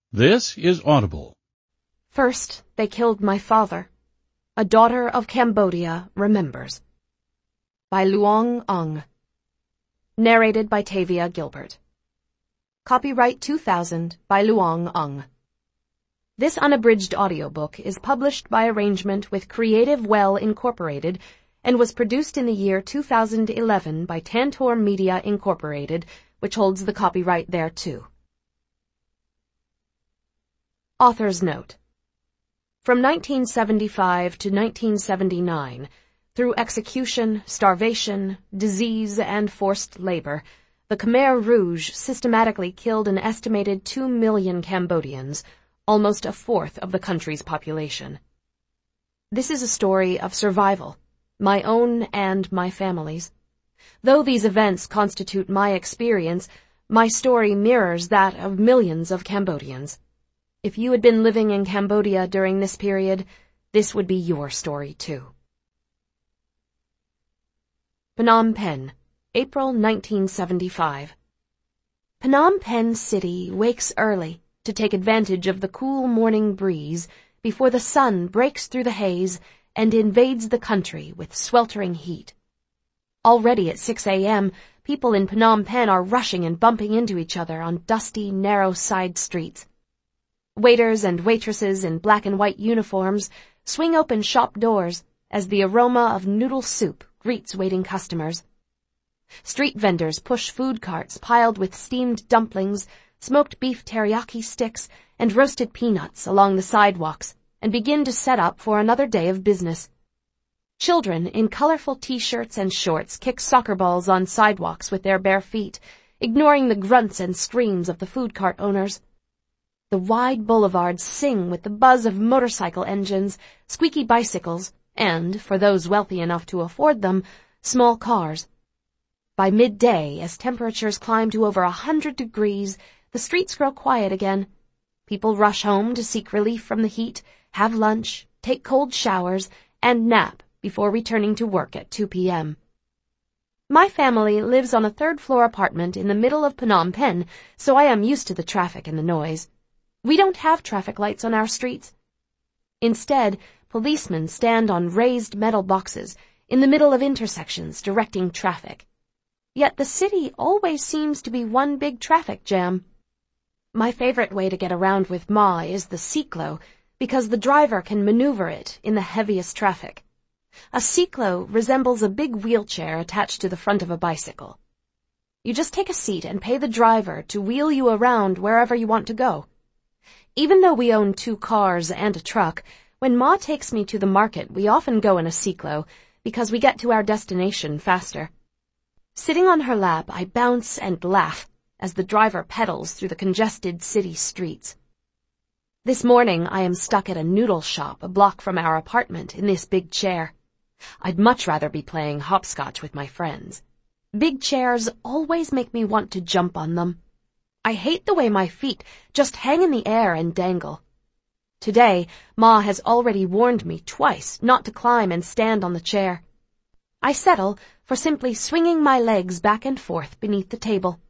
This is Audible. First, they killed my father. A Daughter of Cambodia Remembers. By Luong Ong. Narrated by Tavia Gilbert. Copyright 2000 by Luong Ong. This unabridged audiobook is published by arrangement with Creative Well Incorporated and was produced in the year 2011 by Tantor Media Incorporated, which holds the copyright thereto. Author's Note. From 1975 to 1979, through execution, starvation, disease, and forced labor, the Khmer Rouge systematically killed an estimated 2 million Cambodians, almost a fourth of the country's population. This is a story of survival, my own and my family's. Though these events constitute my experience, my story mirrors that of millions of Cambodians. If you had been living in Cambodia during this period, this would be your story too. Phnom Penh, April 1975. Phnom Penh City wakes early to take advantage of the cool morning breeze before the sun breaks through the haze and invades the country with sweltering heat. Already at 6 a.m., people in Phnom Penh are rushing and bumping into each other on dusty, narrow side streets. Waiters and waitresses in black and white uniforms swing open shop doors as the aroma of noodle soup greets waiting customers. Street vendors push food carts piled with steamed dumplings, smoked beef teriyaki sticks, and roasted peanuts along the sidewalks and begin to set up for another day of business. Children in colorful t-shirts and shorts kick soccer balls on sidewalks with their bare feet, ignoring the grunts and screams of the food cart owners. The wide boulevards sing with the buzz of motorcycle engines, squeaky bicycles, and, for those wealthy enough to afford them, small cars. By midday, as temperatures climb to over 100 degrees, the streets grow quiet again. People rush home to seek relief from the heat, have lunch, take cold showers, and nap before returning to work at 2 p.m. My family lives on a third-floor apartment in the middle of Phnom Penh, so I am used to the traffic and the noise. We don't have traffic lights on our streets. Instead, policemen stand on raised metal boxes in the middle of intersections directing traffic. Yet the city always seems to be one big traffic jam. My favorite way to get around with Ma is the Ciclo, because the driver can maneuver it in the heaviest traffic. A Ciclo resembles a big wheelchair attached to the front of a bicycle. You just take a seat and pay the driver to wheel you around wherever you want to go. Even though we own 2 cars and a truck, when Ma takes me to the market, we often go in a Ciclo because we get to our destination faster. Sitting on her lap, I bounce and laugh as the driver pedals through the congested city streets. This morning, I am stuck at a noodle shop a block from our apartment in this big chair. I'd much rather be playing hopscotch with my friends. Big chairs always make me want to jump on them. I hate the way my feet just hang in the air and dangle. Today, Ma has already warned me twice not to climb and stand on the chair. I settle for simply swinging my legs back and forth beneath the table.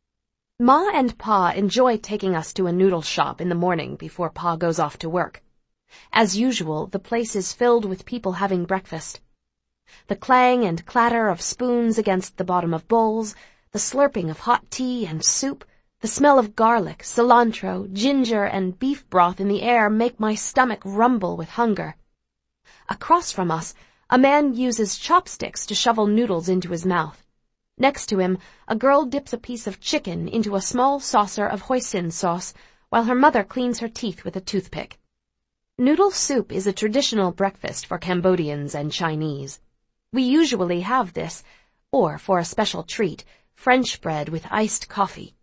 Ma and Pa enjoy taking us to a noodle shop in the morning before Pa goes off to work. As usual, the place is filled with people having breakfast. The clang and clatter of spoons against the bottom of bowls, the slurping of hot tea and soup, the smell of garlic, cilantro, ginger, and beef broth in the air make my stomach rumble with hunger. Across from us, a man uses chopsticks to shovel noodles into his mouth. Next to him, a girl dips a piece of chicken into a small saucer of hoisin sauce, while her mother cleans her teeth with a toothpick. Noodle soup is a traditional breakfast for Cambodians and Chinese. We usually have this, or, for a special treat, French bread with iced coffee.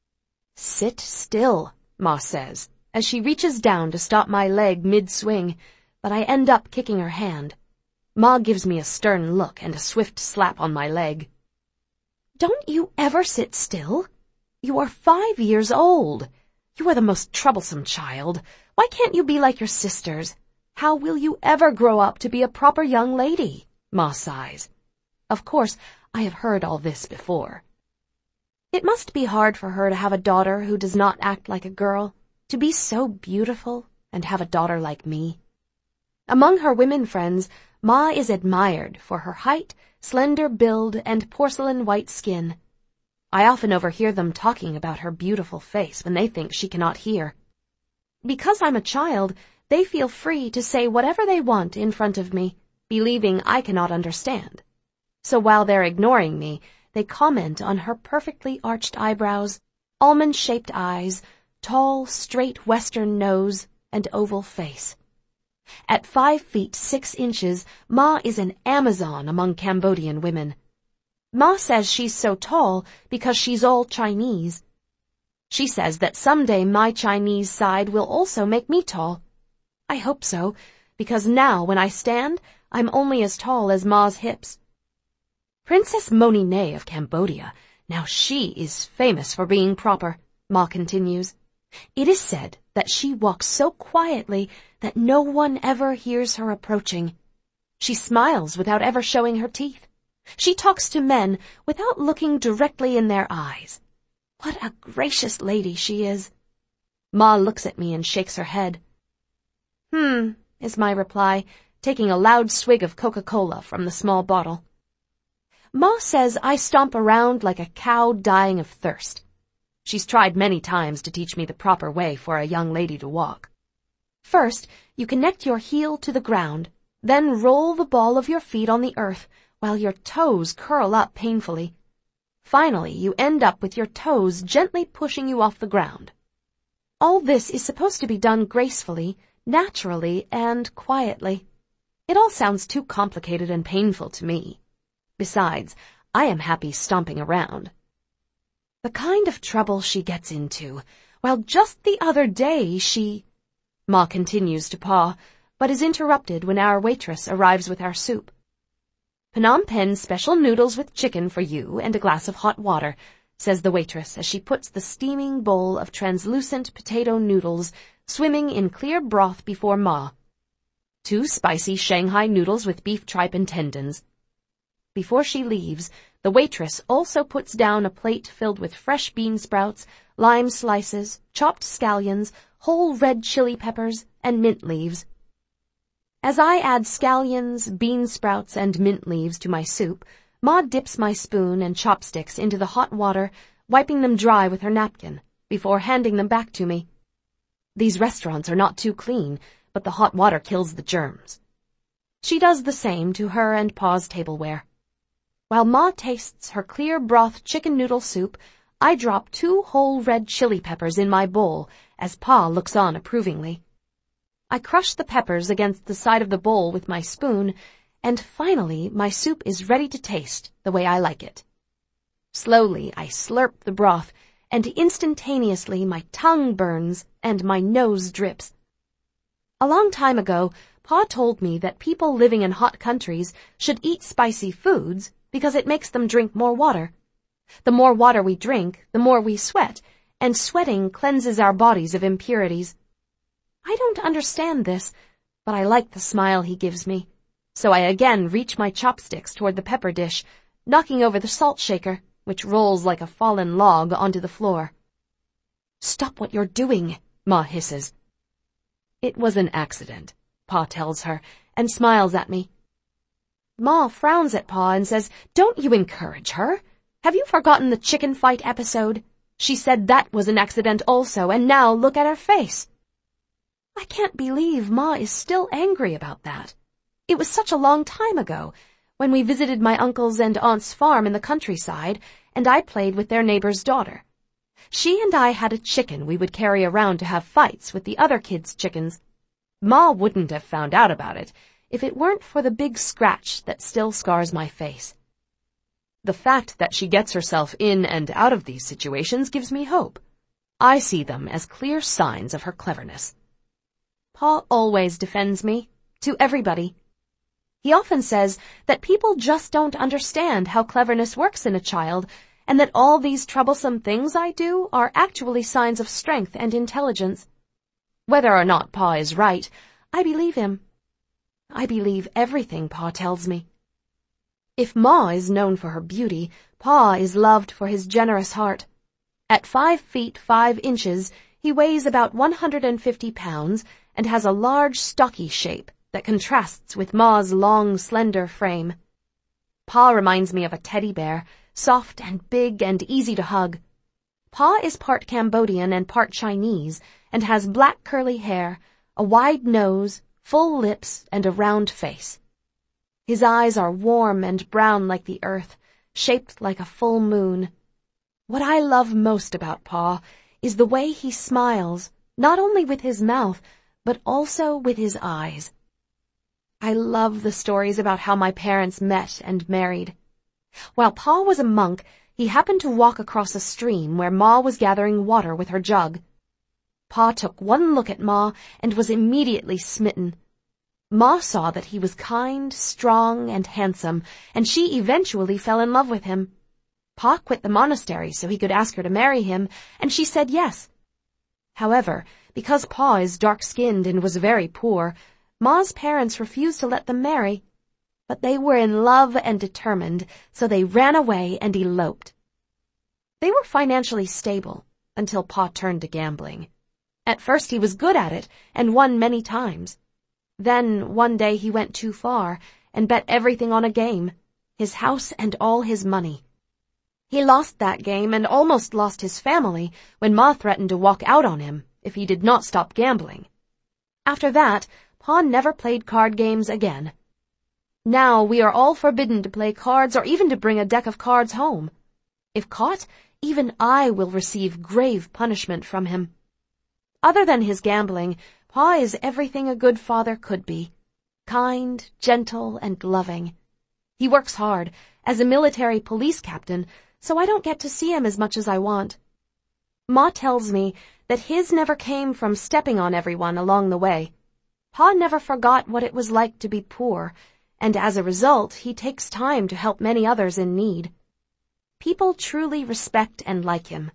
Sit still, Ma says, as she reaches down to stop my leg mid-swing, but I end up kicking her hand. Ma gives me a stern look and a swift slap on my leg. Don't you ever sit still? You are 5 years old. You are the most troublesome child. Why can't you be like your sisters? How will you ever grow up to be a proper young lady? Ma sighs. Of course, I have heard all this before. It must be hard for her to have a daughter who does not act like a girl. To be so beautiful and have a daughter like me. Among her women friends, Ma is admired for her height, slender build, and porcelain white skin. I often overhear them talking about her beautiful face when they think she cannot hear. Because I'm a child, they feel free to say whatever they want in front of me, believing I cannot understand. So while they're ignoring me, they comment on her perfectly arched eyebrows, almond-shaped eyes, tall, straight western nose, and oval face. At 5 feet 6 inches, Ma is an Amazon among Cambodian women. Ma says she's so tall because she's all Chinese. She says that someday my Chinese side will also make me tall. I hope so, because now when I stand, I'm only as tall as Ma's hips. Princess Monine of Cambodia, now she is famous for being proper, Ma continues. It is said that she walks so quietly that no one ever hears her approaching. She smiles without ever showing her teeth. She talks to men without looking directly in their eyes. What a gracious lady she is. Ma looks at me and shakes her head. Is my reply, taking a loud swig of Coca-Cola from the small bottle. Ma says I stomp around like a cow dying of thirst. She's tried many times to teach me the proper way for a young lady to walk. First, you connect your heel to the ground, then roll the ball of your feet on the earth while your toes curl up painfully. Finally, you end up with your toes gently pushing you off the ground. All this is supposed to be done gracefully, naturally, and quietly. It all sounds too complicated and painful to me. Besides, I am happy stomping around. The kind of trouble she gets into. Well, just the other day Ma continues to paw, but is interrupted when our waitress arrives with our soup. Phnom Penh special noodles with chicken for you and a glass of hot water, says the waitress as she puts the steaming bowl of translucent potato noodles swimming in clear broth before Ma. 2 spicy Shanghai noodles with beef tripe and tendons. Before she leaves, the waitress also puts down a plate filled with fresh bean sprouts, lime slices, chopped scallions, whole red chili peppers, and mint leaves. As I add scallions, bean sprouts, and mint leaves to my soup, Ma dips my spoon and chopsticks into the hot water, wiping them dry with her napkin, before handing them back to me. These restaurants are not too clean, but the hot water kills the germs. She does the same to her and Pa's tableware. While Ma tastes her clear broth chicken noodle soup, I drop 2 whole red chili peppers in my bowl as Pa looks on approvingly. I crush the peppers against the side of the bowl with my spoon, and finally my soup is ready to taste the way I like it. Slowly I slurp the broth, and instantaneously my tongue burns and my nose drips. A long time ago, Pa told me that people living in hot countries should eat spicy foods because it makes them drink more water. The more water we drink, the more we sweat, and sweating cleanses our bodies of impurities. I don't understand this, but I like the smile he gives me, so I again reach my chopsticks toward the pepper dish, knocking over the salt shaker, which rolls like a fallen log onto the floor. "Stop what you're doing," Ma hisses. "It was an accident," Pa tells her, and smiles at me. Ma frowns at Pa and says, "Don't you encourage her. Have you forgotten the chicken fight episode? She said that was an accident also, and now look at her face." I can't believe Ma is still angry about that. It was such a long time ago, when we visited my uncle's and aunt's farm in the countryside, and I played with their neighbor's daughter. She and I had a chicken we would carry around to have fights with the other kids' chickens. Ma wouldn't have found out about it if it weren't for the big scratch that still scars my face. The fact that she gets herself in and out of these situations gives me hope. I see them as clear signs of her cleverness. Pa always defends me, to everybody. He often says that people just don't understand how cleverness works in a child, and that all these troublesome things I do are actually signs of strength and intelligence. Whether or not Pa is right, I believe him. I believe everything Pa tells me. If Ma is known for her beauty, Pa is loved for his generous heart. At 5 feet 5 inches, He weighs about 150 pounds and has a large, stocky shape that contrasts with Ma's long, slender frame. Pa reminds me of a teddy bear, soft and big and easy to hug. Pa is part Cambodian and part Chinese and has black curly hair, a wide nose, full lips, and a round face. His eyes are warm and brown like the earth, shaped like a full moon. What I love most about Pa is the way he smiles, not only with his mouth, but also with his eyes. I love the stories about how my parents met and married. While Pa was a monk, he happened to walk across a stream where Ma was gathering water with her jug. Pa took one look at Ma and was immediately smitten. Ma saw that he was kind, strong, and handsome, and she eventually fell in love with him. Pa quit the monastery so he could ask her to marry him, and she said yes. However, because Pa is dark-skinned and was very poor, Ma's parents refused to let them marry. But they were in love and determined, so they ran away and eloped. They were financially stable until Pa turned to gambling. At first he was good at it and won many times. Then, one day he went too far and bet everything on a game, his house and all his money. He lost that game and almost lost his family when Ma threatened to walk out on him if he did not stop gambling. After that, Pa never played card games again. Now we are all forbidden to play cards or even to bring a deck of cards home. If caught, even I will receive grave punishment from him. Other than his gambling, Pa is everything a good father could be. Kind, gentle, and loving. He works hard as a military police captain, so I don't get to see him as much as I want. Ma tells me that his never came from stepping on everyone along the way. Pa never forgot what it was like to be poor, and as a result, he takes time to help many others in need. People truly respect and like him.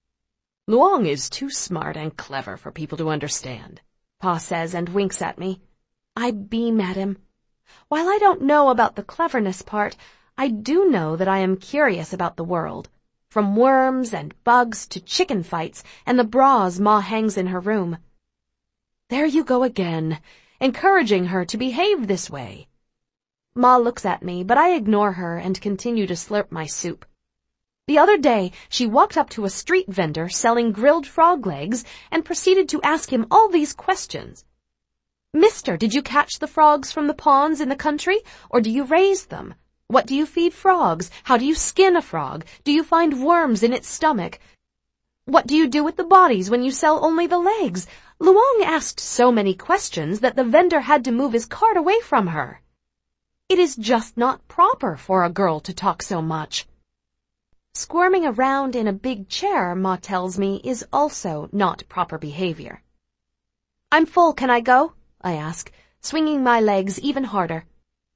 Luong is too smart and clever for people to understand, Pa says and winks at me. I beam at him. While I don't know about the cleverness part, I do know that I am curious about the world, from worms and bugs to chicken fights and the bras Ma hangs in her room. There you go again, encouraging her to behave this way. Ma looks at me, but I ignore her and continue to slurp my soup. The other day, she walked up to a street vendor selling grilled frog legs and proceeded to ask him all these questions. Mister, did you catch the frogs from the ponds in the country, or do you raise them? What do you feed frogs? How do you skin a frog? Do you find worms in its stomach? What do you do with the bodies when you sell only the legs? Luong asked so many questions that the vendor had to move his cart away from her. It is just not proper for a girl to talk so much. Squirming around in a big chair, Ma tells me, is also not proper behavior. I'm full, can I go? I ask, swinging my legs even harder.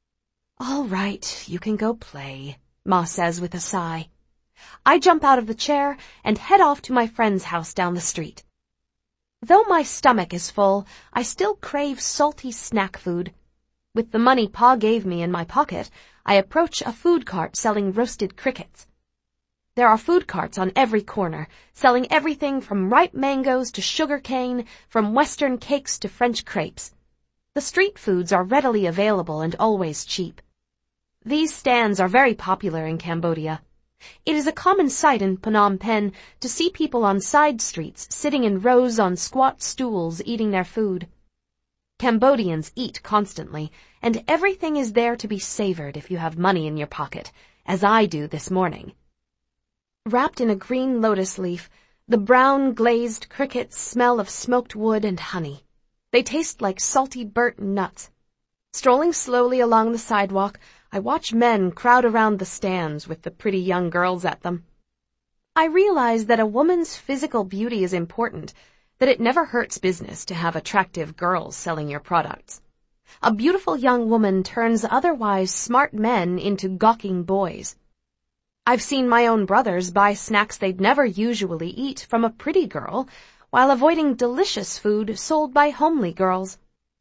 All right, you can go play, Ma says with a sigh. I jump out of the chair and head off to my friend's house down the street. Though my stomach is full, I still crave salty snack food. With the money Pa gave me in my pocket, I approach a food cart selling roasted crickets. There are food carts on every corner, selling everything from ripe mangoes to sugar cane, from Western cakes to French crepes. The street foods are readily available and always cheap. These stands are very popular in Cambodia. It is a common sight in Phnom Penh to see people on side streets sitting in rows on squat stools eating their food. Cambodians eat constantly, and everything is there to be savored if you have money in your pocket, as I do this morning. Wrapped in a green lotus leaf, the brown glazed crickets smell of smoked wood and honey. They taste like salty burnt nuts. Strolling slowly along the sidewalk, I watch men crowd around the stands with the pretty young girls at them. I realize that a woman's physical beauty is important, that it never hurts business to have attractive girls selling your products. A beautiful young woman turns otherwise smart men into gawking boys. I've seen my own brothers buy snacks they'd never usually eat from a pretty girl, while avoiding delicious food sold by homely girls.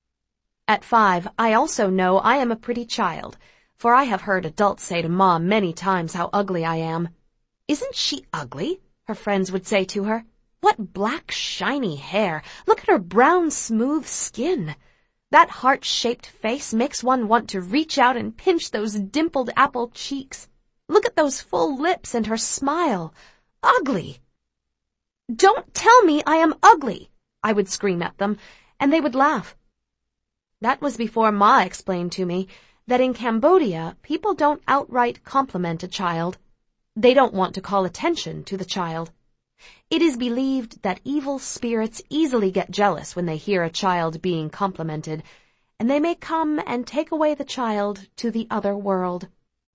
At 5, I also know I am a pretty child, for I have heard adults say to Ma many times how ugly I am. "Isn't she ugly?" her friends would say to her. What black, shiny hair! Look at her brown, smooth skin! That heart-shaped face makes one want to reach out and pinch those dimpled apple cheeks. Look at those full lips and her smile. Ugly! "Don't tell me I am ugly!" I would scream at them, and they would laugh. That was before Ma explained to me that in Cambodia, people don't outright compliment a child. They don't want to call attention to the child. It is believed that evil spirits easily get jealous when they hear a child being complimented, and they may come and take away the child to the other world.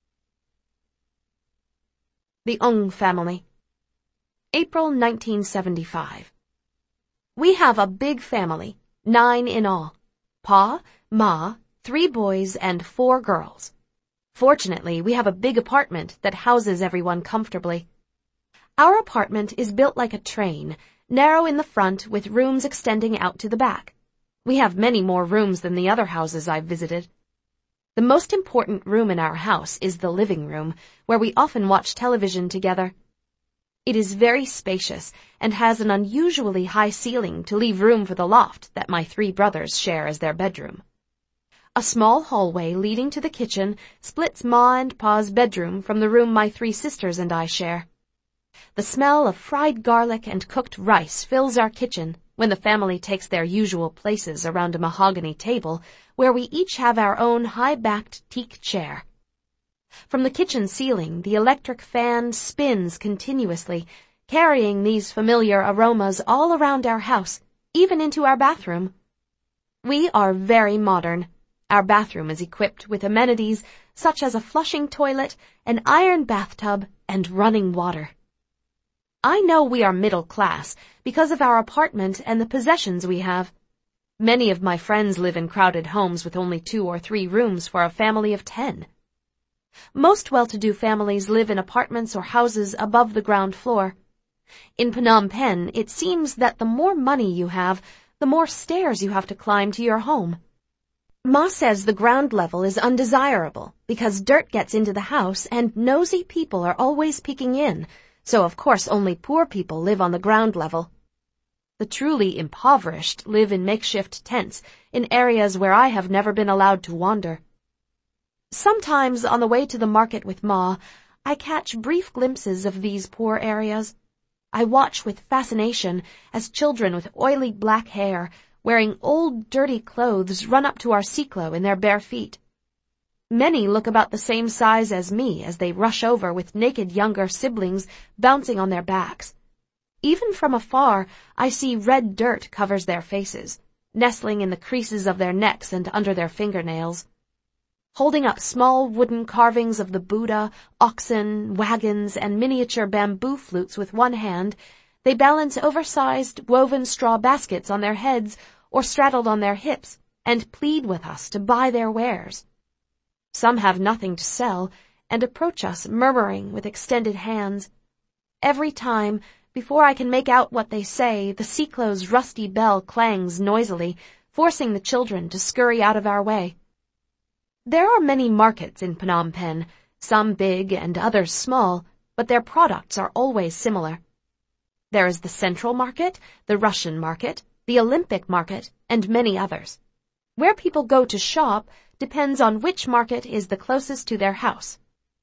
The Ong Family. April 1975. We have a big family, 9 in all. Pa, Ma, 3 boys, and 4 girls. Fortunately, we have a big apartment that houses everyone comfortably. Our apartment is built like a train, narrow in the front with rooms extending out to the back. We have many more rooms than the other houses I've visited. The most important room in our house is the living room, where we often watch television together. It is very spacious and has an unusually high ceiling to leave room for the loft that my 3 brothers share as their bedroom. A small hallway leading to the kitchen splits Ma and Pa's bedroom from the room my 3 sisters and I share. The smell of fried garlic and cooked rice fills our kitchen when the family takes their usual places around a mahogany table where we each have our own high-backed teak chair. From the kitchen ceiling, the electric fan spins continuously, carrying these familiar aromas all around our house, even into our bathroom. We are very modern. Our bathroom is equipped with amenities such as a flushing toilet, an iron bathtub, and running water. I know we are middle class because of our apartment and the possessions we have. Many of my friends live in crowded homes with only 2 or 3 rooms for a family of 10. Most well-to-do families live in apartments or houses above the ground floor. In Phnom Penh, it seems that the more money you have, the more stairs you have to climb to your home. Ma says the ground level is undesirable because dirt gets into the house and nosy people are always peeking in, so of course only poor people live on the ground level. The truly impoverished live in makeshift tents in areas where I have never been allowed to wander. Sometimes on the way to the market with Ma, I catch brief glimpses of these poor areas. I watch with fascination as children with oily black hair, wearing old dirty clothes, run up to our cyclo in their bare feet. Many look about the same size as me as they rush over with naked younger siblings bouncing on their backs. Even from afar, I see red dirt covers their faces, nestling in the creases of their necks and under their fingernails. Holding up small wooden carvings of the Buddha, oxen, wagons, and miniature bamboo flutes with one hand, they balance oversized woven straw baskets on their heads or straddled on their hips and plead with us to buy their wares. Some have nothing to sell and approach us murmuring with extended hands. Every time, before I can make out what they say, the cyclo's rusty bell clangs noisily, forcing the children to scurry out of our way. There are many markets in Phnom Penh, some big and others small, but their products are always similar. There is the Central Market, the Russian Market, the Olympic Market, and many others. Where people go to shop depends on which market is the closest to their house.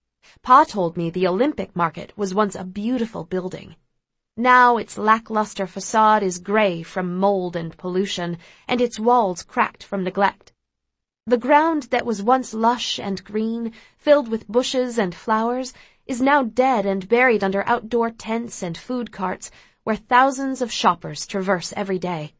Pa told me the Olympic Market was once a beautiful building. Now its lackluster facade is gray from mold and pollution, and its walls cracked from neglect. The ground that was once lush and green, filled with bushes and flowers, is now dead and buried under outdoor tents and food carts where thousands of shoppers traverse every day.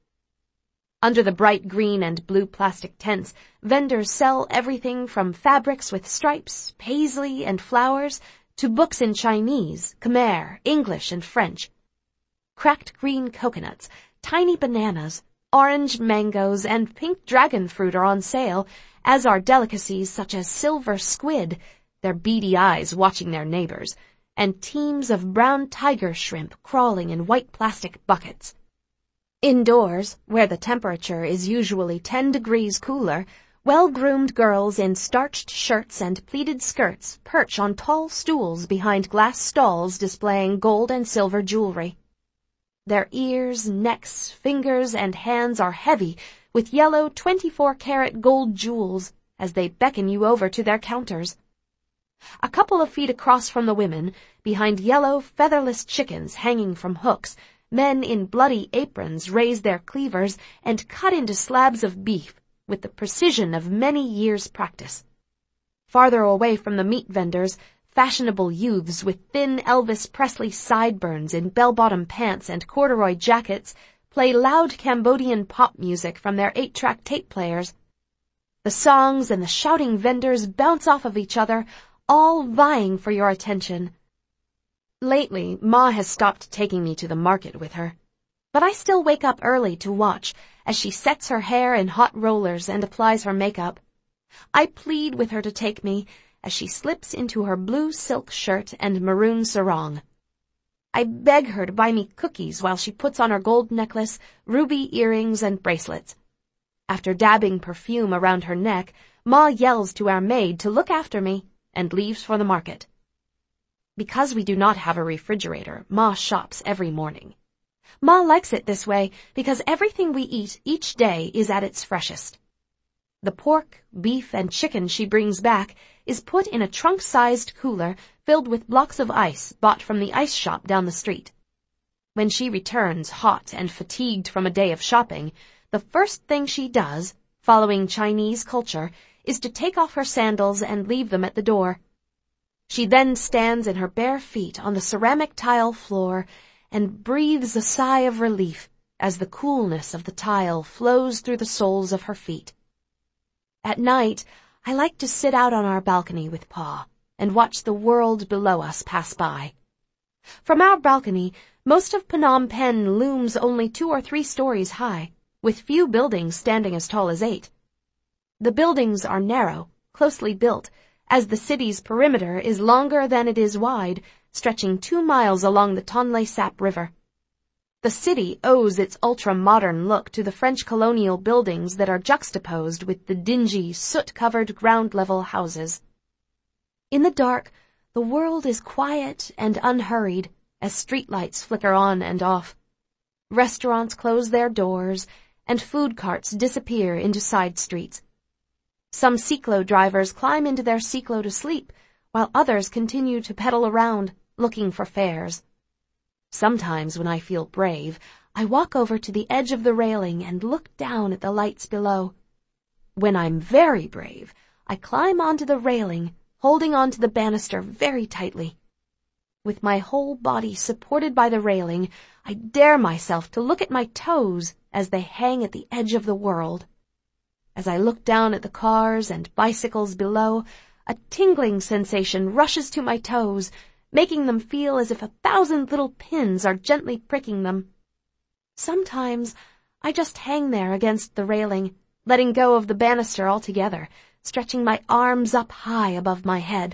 Under the bright green and blue plastic tents, vendors sell everything from fabrics with stripes, paisley, and flowers to books in Chinese, Khmer, English, and French. Cracked green coconuts, tiny bananas, orange mangoes, and pink dragon fruit are on sale, as are delicacies such as silver squid, their beady eyes watching their neighbors, and teams of brown tiger shrimp crawling in white plastic buckets. Indoors, where the temperature is usually 10 degrees cooler, well-groomed girls in starched shirts and pleated skirts perch on tall stools behind glass stalls displaying gold and silver jewelry. Their ears, necks, fingers, and hands are heavy with yellow 24-karat gold jewels as they beckon you over to their counters. A couple of feet across from the women, behind yellow, featherless chickens hanging from hooks, men in bloody aprons raise their cleavers and cut into slabs of beef with the precision of many years' practice. Farther away from the meat vendors, fashionable youths with thin Elvis Presley sideburns in bell-bottom pants and corduroy jackets play loud Cambodian pop music from their 8-track tape players. The songs and the shouting vendors bounce off of each other, all vying for your attention. Lately, Ma has stopped taking me to the market with her, but I still wake up early to watch as she sets her hair in hot rollers and applies her makeup. I plead with her to take me as she slips into her blue silk shirt and maroon sarong. I beg her to buy me cookies while she puts on her gold necklace, ruby earrings, and bracelets. After dabbing perfume around her neck, Ma yells to our maid to look after me and leaves for the market. Because we do not have a refrigerator, Ma shops every morning. Ma likes it this way because everything we eat each day is at its freshest. The pork, beef, and chicken she brings back is put in a trunk-sized cooler filled with blocks of ice bought from the ice shop down the street. When she returns hot and fatigued from a day of shopping, the first thing she does, following Chinese culture, is to take off her sandals and leave them at the door. She then stands in her bare feet on the ceramic tile floor and breathes a sigh of relief as the coolness of the tile flows through the soles of her feet. At night, I like to sit out on our balcony with Pa and watch the world below us pass by. From our balcony, most of Phnom Penh looms only 2 or 3 stories high, with few buildings standing as tall as 8. The buildings are narrow, closely built, as the city's perimeter is longer than it is wide, stretching 2 miles along the Tonle Sap River. The city owes its ultra-modern look to the French colonial buildings that are juxtaposed with the dingy, soot-covered ground-level houses. In the dark, the world is quiet and unhurried as streetlights flicker on and off. Restaurants close their doors, and food carts disappear into side streets. Some cyclo drivers climb into their cyclo to sleep, while others continue to pedal around, looking for fares. Sometimes when I feel brave, I walk over to the edge of the railing and look down at the lights below. When I'm very brave, I climb onto the railing, holding onto the banister very tightly. With my whole body supported by the railing, I dare myself to look at my toes as they hang at the edge of the world. As I look down at the cars and bicycles below, a tingling sensation rushes to my toes, making them feel as if 1,000 little pins are gently pricking them. Sometimes I just hang there against the railing, letting go of the banister altogether, stretching my arms up high above my head.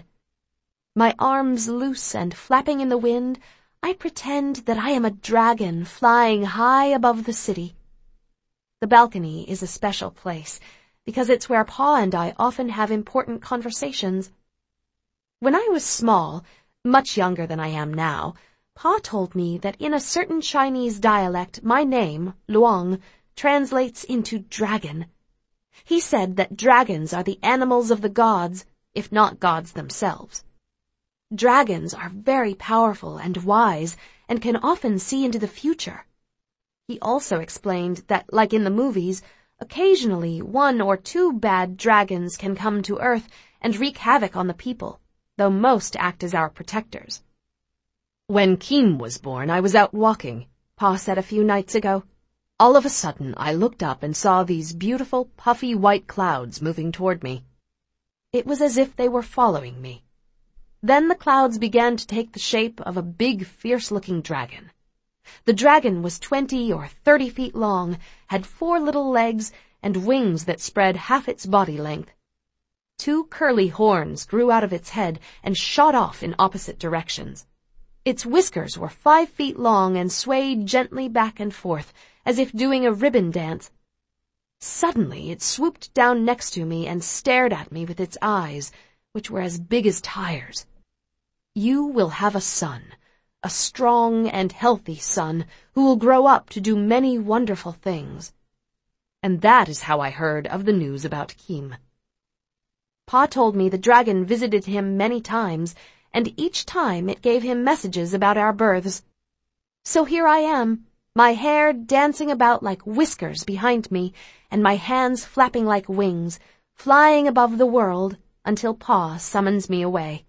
My arms loose and flapping in the wind, I pretend that I am a dragon flying high above the city. The balcony is a special place, because it's where Pa and I often have important conversations. When I was small, much younger than I am now, Pa told me that in a certain Chinese dialect my name, Luong, translates into dragon. He said that dragons are the animals of the gods, if not gods themselves. Dragons are very powerful and wise and can often see into the future. He also explained that, like in the movies, occasionally 1 or 2 bad dragons can come to Earth and wreak havoc on the people, though most act as our protectors. When Kim was born, I was out walking, Pa said a few nights ago. All of a sudden, I looked up and saw these beautiful, puffy white clouds moving toward me. It was as if they were following me. Then the clouds began to take the shape of a big, fierce-looking dragon. The dragon was 20 or 30 feet long, had 4 little legs, and wings that spread half its body length. 2 curly horns grew out of its head and shot off in opposite directions. Its whiskers were 5 feet long and swayed gently back and forth, as if doing a ribbon dance. Suddenly it swooped down next to me and stared at me with its eyes, which were as big as tires. "You will have a son, a strong and healthy son who will grow up to do many wonderful things. And that is how I heard of the news about Kim. Pa told me the dragon visited him many times, and each time it gave him messages about our births. So here I am, my hair dancing about like whiskers behind me, and my hands flapping like wings, flying above the world until Pa summons me away.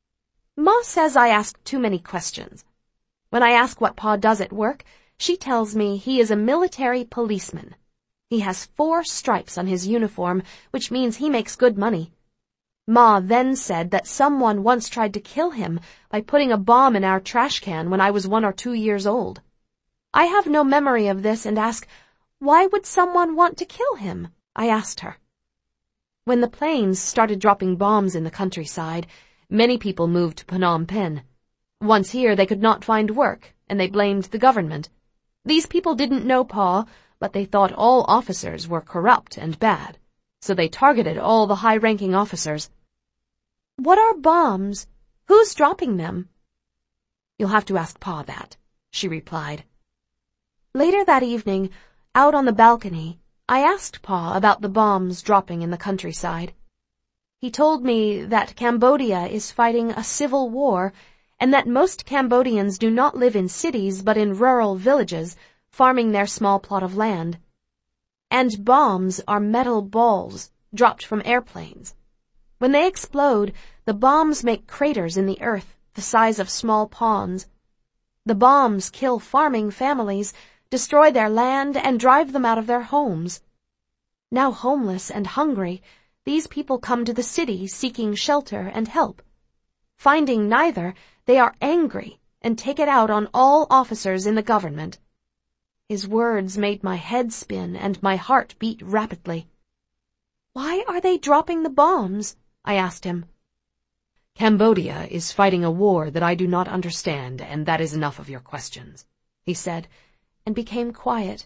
Ma says I ask too many questions. When I ask what Pa does at work, she tells me he is a military policeman. He has 4 stripes on his uniform, which means he makes good money. Ma then said that someone once tried to kill him by putting a bomb in our trash can when I was 1 or 2 years old. I have no memory of this and ask, why would someone want to kill him? I asked her. When the planes started dropping bombs in the countryside, many people moved to Phnom Penh. Once here, they could not find work, and they blamed the government. These people didn't know Pa, but they thought all officers were corrupt and bad, so they targeted all the high-ranking officers. What are bombs? Who's dropping them? You'll have to ask Pa that, she replied. Later that evening, out on the balcony, I asked Pa about the bombs dropping in the countryside. He told me that Cambodia is fighting a civil war, and that most Cambodians do not live in cities but in rural villages, farming their small plot of land. And bombs are metal balls dropped from airplanes. When they explode, the bombs make craters in the earth the size of small ponds. The bombs kill farming families, destroy their land, and drive them out of their homes. Now homeless and hungry, these people come to the city seeking shelter and help. Finding neither, they are angry and take it out on all officers in the government. His words made my head spin and my heart beat rapidly. Why are they dropping the bombs? I asked him. Cambodia is fighting a war that I do not understand, and that is enough of your questions, he said, and became quiet.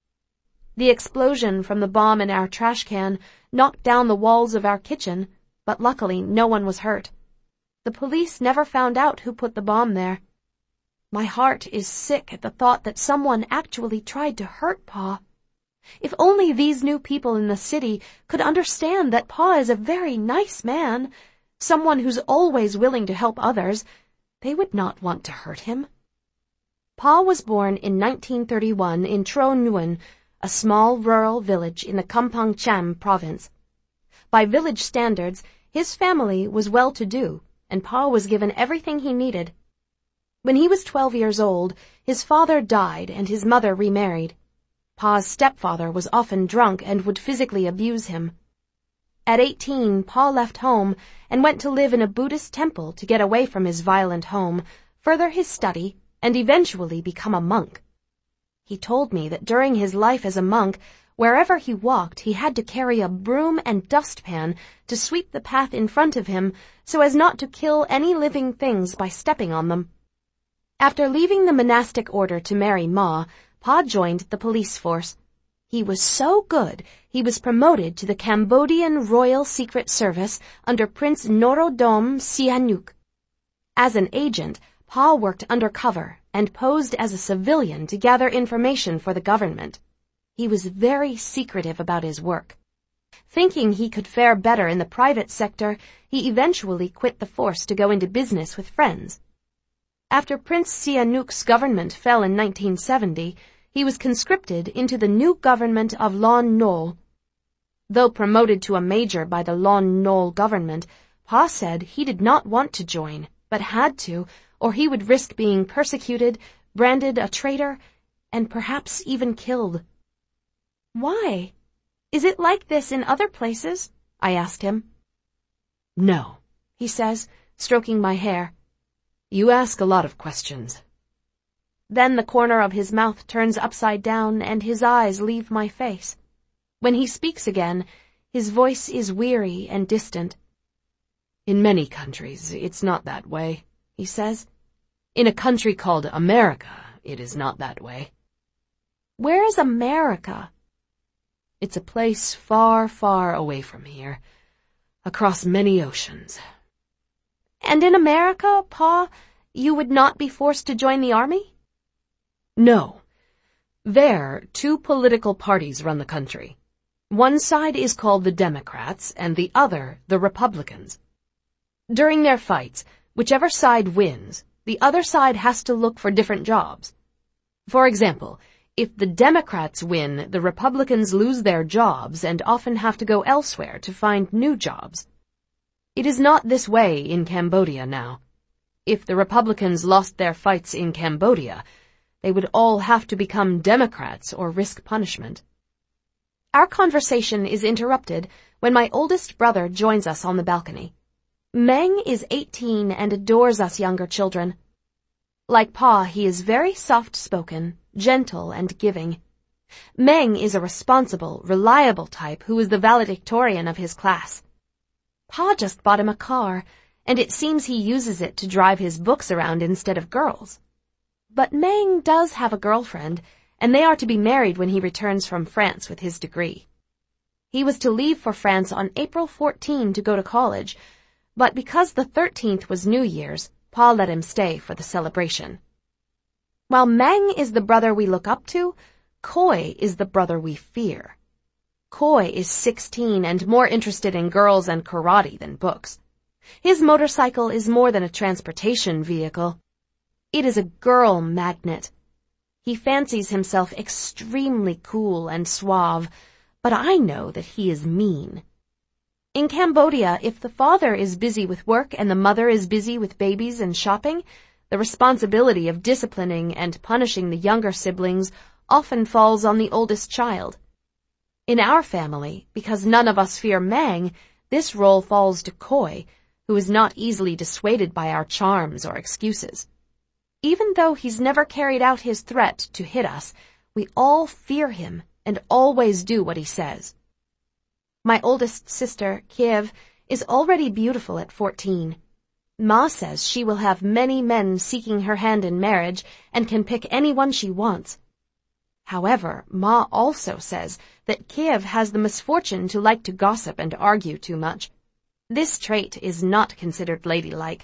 The explosion from the bomb in our trash can knocked down the walls of our kitchen, but luckily no one was hurt. The police never found out who put the bomb there. My heart is sick at the thought that someone actually tried to hurt Pa. If only these new people in the city could understand that Pa is a very nice man, someone who's always willing to help others, they would not want to hurt him. Pa was born in 1931 in Tro Nguyen, a small rural village in the Kampong Cham province. By village standards, his family was well-to-do, and Pa was given everything he needed. When he was 12 years old, his father died and his mother remarried. Pa's stepfather was often drunk and would physically abuse him. At 18, Pa left home and went to live in a Buddhist temple to get away from his violent home, further his study, and eventually become a monk. He told me that during his life as a monk, wherever he walked, he had to carry a broom and dustpan to sweep the path in front of him so as not to kill any living things by stepping on them. After leaving the monastic order to marry Ma, Pa joined the police force. He was so good, he was promoted to the Cambodian Royal Secret Service under Prince Norodom Sihanouk. As an agent, Pa worked undercover and posed as a civilian to gather information for the government. He was very secretive about his work. Thinking he could fare better in the private sector, he eventually quit the force to go into business with friends. After Prince Sihanouk's government fell in 1970, he was conscripted into the new government of Lon Nol. Though promoted to a major by the Lon Nol government, Pa said he did not want to join, but had to, or he would risk being persecuted, branded a traitor, and perhaps even killed. Why? Is it like this in other places? I asked him. No, he says, stroking my hair. You ask a lot of questions. Then the corner of his mouth turns upside down and his eyes leave my face. When he speaks again, his voice is weary and distant. In many countries, it's not that way, he says. In a country called America, it is not that way. Where is America? It's a place far, far away from here, across many oceans. And in America, Pa, You would not be forced to join the army? No. There, two political parties run the country. One side is called the Democrats and the other the Republicans. During their fights, whichever side wins, the other side has to look for different jobs. For example, if the Democrats win, the Republicans lose their jobs and often have to go elsewhere to find new jobs. It is not this way in Cambodia now. If the Republicans lost their fights in Cambodia, they would all have to become Democrats or risk punishment. Our conversation is interrupted when my oldest brother joins us on the balcony. Meng is 18 and adores us younger children. Like Pa, he is very soft-spoken, gentle, and giving. Meng is a responsible, reliable type who is the valedictorian of his class. Pa just bought him a car, and it seems he uses it to drive his books around instead of girls. But Meng does have a girlfriend, and they are to be married when he returns from France with his degree. He was to leave for France on April 14 to go to college, but because the 13th was New Year's, Pa let him stay for the celebration. While Meng is the brother we look up to, Koi is the brother we fear. Koi is 16 and more interested in girls and karate than books. His motorcycle is more than a transportation vehicle. It is a girl magnet. He fancies himself extremely cool and suave, but I know that he is mean. In Cambodia, if the father is busy with work and the mother is busy with babies and shopping, the responsibility of disciplining and punishing the younger siblings often falls on the oldest child. In our family, because none of us fear Meng, this role falls to Koi, who is not easily dissuaded by our charms or excuses. Even though he's never carried out his threat to hit us, we all fear him and always do what he says. My oldest sister, Kiev, is already beautiful at 14. Ma says she will have many men seeking her hand in marriage and can pick anyone she wants. However, Ma also says that Kiev has the misfortune to like to gossip and argue too much. This trait is not considered ladylike.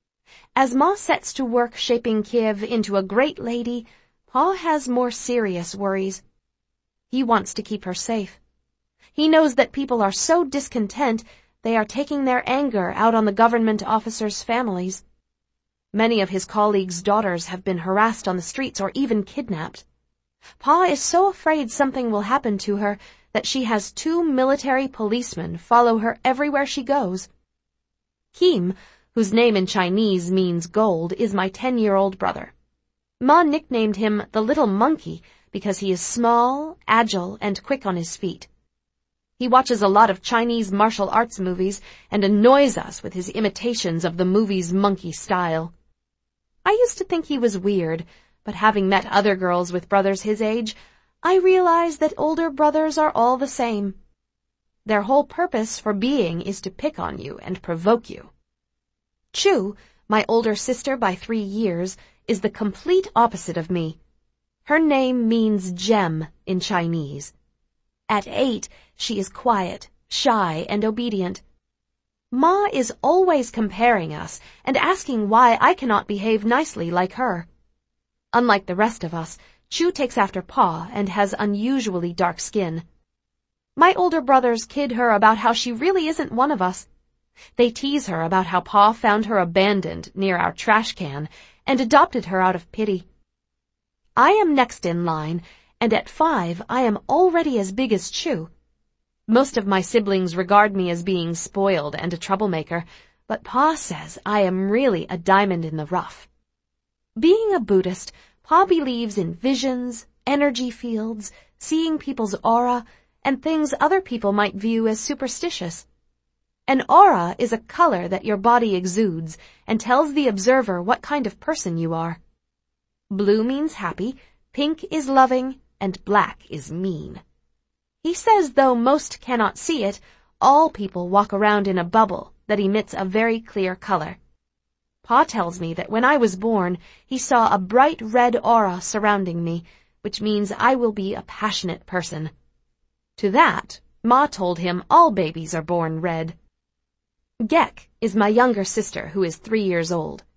As Ma sets to work shaping Kiev into a great lady, Pa has more serious worries. He wants to keep her safe. He knows that people are so discontent they are taking their anger out on the government officers' families. Many of his colleagues' daughters have been harassed on the streets or even kidnapped. Pa is so afraid something will happen to her that she has 2 military policemen follow her everywhere she goes. Kim, whose name in Chinese means gold, is my 10-year-old brother. Ma nicknamed him the little monkey because he is small, agile, and quick on his feet. He watches a lot of Chinese martial arts movies and annoys us with his imitations of the movie's monkey style. I used to think he was weird, but having met other girls with brothers his age, I realize that older brothers are all the same. Their whole purpose for being is to pick on you and provoke you. Chu, my older sister by 3 years, is the complete opposite of me. Her name means gem in Chinese. At 8, she is quiet, shy, and obedient. Ma is always comparing us and asking why I cannot behave nicely like her. Unlike the rest of us, Chu takes after Pa and has unusually dark skin. My older brothers kid her about how she really isn't one of us. They tease her about how Pa found her abandoned near our trash can and adopted her out of pity. I am next in line, and at 5 I am already as big as Chu. Most of my siblings regard me as being spoiled and a troublemaker, but Pa says I am really a diamond in the rough. Being a Buddhist, Pa believes in visions, energy fields, seeing people's aura, and things other people might view as superstitious. An aura is a color that your body exudes and tells the observer what kind of person you are. Blue means happy, pink is loving, and black is mean. He says though most cannot see it, all people walk around in a bubble that emits a very clear color. Pa tells me that when I was born, he saw a bright red aura surrounding me, which means I will be a passionate person. To that, Ma told him all babies are born red. Gek is my younger sister who is 3 years old.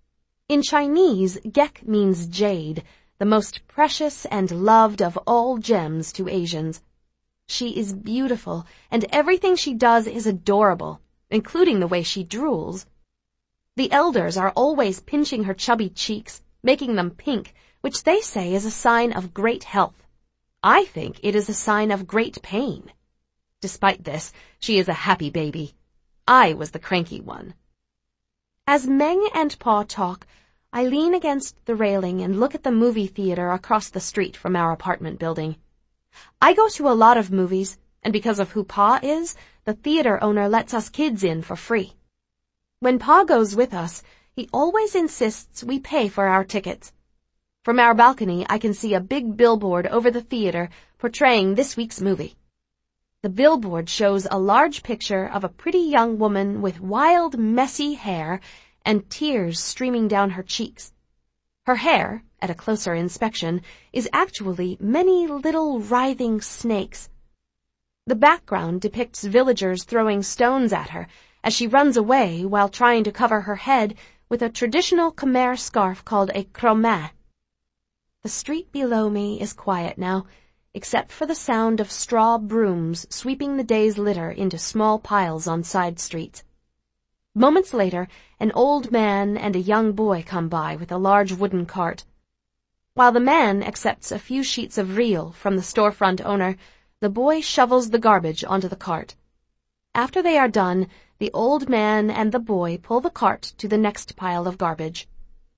In Chinese, gek means jade, the most precious and loved of all gems to Asians. She is beautiful, and everything she does is adorable, including the way she drools. The elders are always pinching her chubby cheeks, making them pink, which they say is a sign of great health. I think it is a sign of great pain. Despite this, she is a happy baby. I was the cranky one. As Meng and Pa talk, I lean against the railing and look at the movie theater across the street from our apartment building. I go to a lot of movies, and because of who Pa is, the theater owner lets us kids in for free. When Pa goes with us, he always insists we pay for our tickets. From our balcony, I can see a big billboard over the theater portraying this week's movie. The billboard shows a large picture of a pretty young woman with wild, messy hair and tears streaming down her cheeks. Her hair, at a closer inspection, is actually many little writhing snakes. The background depicts villagers throwing stones at her as she runs away while trying to cover her head with a traditional Khmer scarf called a kromat. The street below me is quiet now, except for the sound of straw brooms sweeping the day's litter into small piles on side streets. Moments later, an old man and a young boy come by with a large wooden cart. While the man accepts a few sheets of reel from the storefront owner, the boy shovels the garbage onto the cart. After they are done, the old man and the boy pull the cart to the next pile of garbage.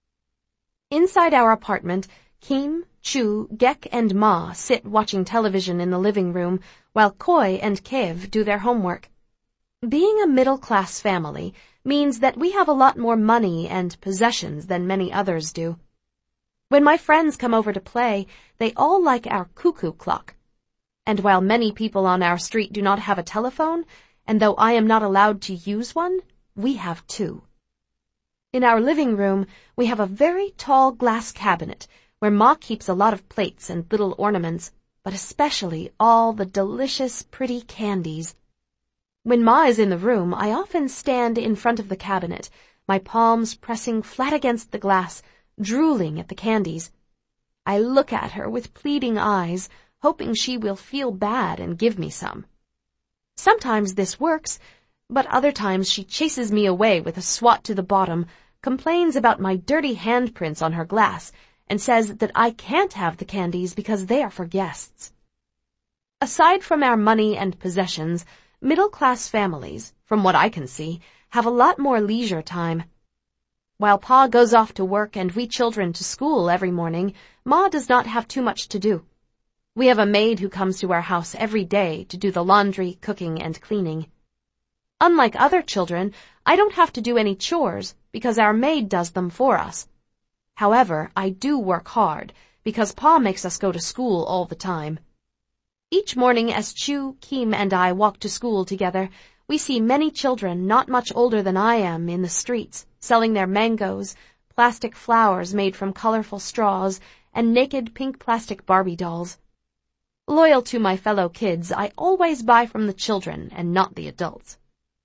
Inside our apartment, Kim, Chu, Gek, and Ma sit watching television in the living room while Koi and Kev do their homework. Being a middle-class family means that we have a lot more money and possessions than many others do. When my friends come over to play, they all like our cuckoo clock. And while many people on our street do not have a telephone, and though I am not allowed to use one, we have two. In our living room, we have a very tall glass cabinet where Ma keeps a lot of plates and little ornaments, but especially all the delicious, pretty candies. When Ma is in the room, I often stand in front of the cabinet, my palms pressing flat against the glass, drooling at the candies. I look at her with pleading eyes, hoping she will feel bad and give me some. Sometimes this works, but other times she chases me away with a swat to the bottom, complains about my dirty handprints on her glass, and says that I can't have the candies because they are for guests. Aside from our money and possessions, middle-class families, from what I can see, have a lot more leisure time. While Pa goes off to work and we children to school every morning, Ma does not have too much to do. We have a maid who comes to our house every day to do the laundry, cooking, and cleaning. Unlike other children, I don't have to do any chores because our maid does them for us. However, I do work hard because Pa makes us go to school all the time. Each morning as Chu, Kim, and I walk to school together, we see many children not much older than I am in the streets, selling their mangoes, plastic flowers made from colorful straws, and naked pink plastic Barbie dolls. Loyal to my fellow kids, I always buy from the children and not the adults.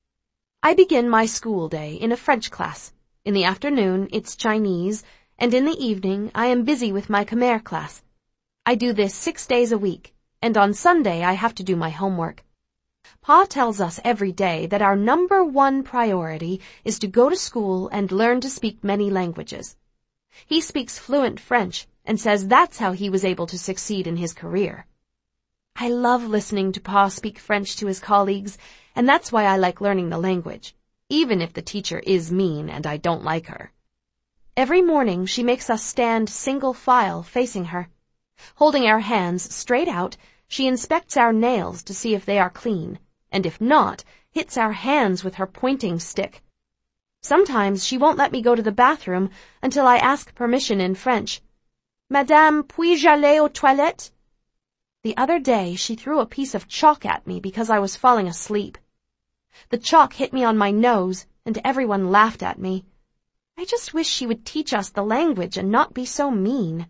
I begin my school day in a French class. In the afternoon, it's Chinese, and in the evening, I am busy with my Khmer class. I do this 6 days a week, and on Sunday I have to do my homework. Pa tells us every day that our number one priority is to go to school and learn to speak many languages. He speaks fluent French and says that's how he was able to succeed in his career. I love listening to Pa speak French to his colleagues, and that's why I like learning the language, even if the teacher is mean and I don't like her. Every morning she makes us stand single file facing her. Holding our hands straight out, she inspects our nails to see if they are clean, and if not, hits our hands with her pointing stick. Sometimes she won't let me go to the bathroom until I ask permission in French. Madame, puis-je aller aux toilettes? The other day she threw a piece of chalk at me because I was falling asleep. The chalk hit me on my nose, and everyone laughed at me. I just wish she would teach us the language and not be so mean.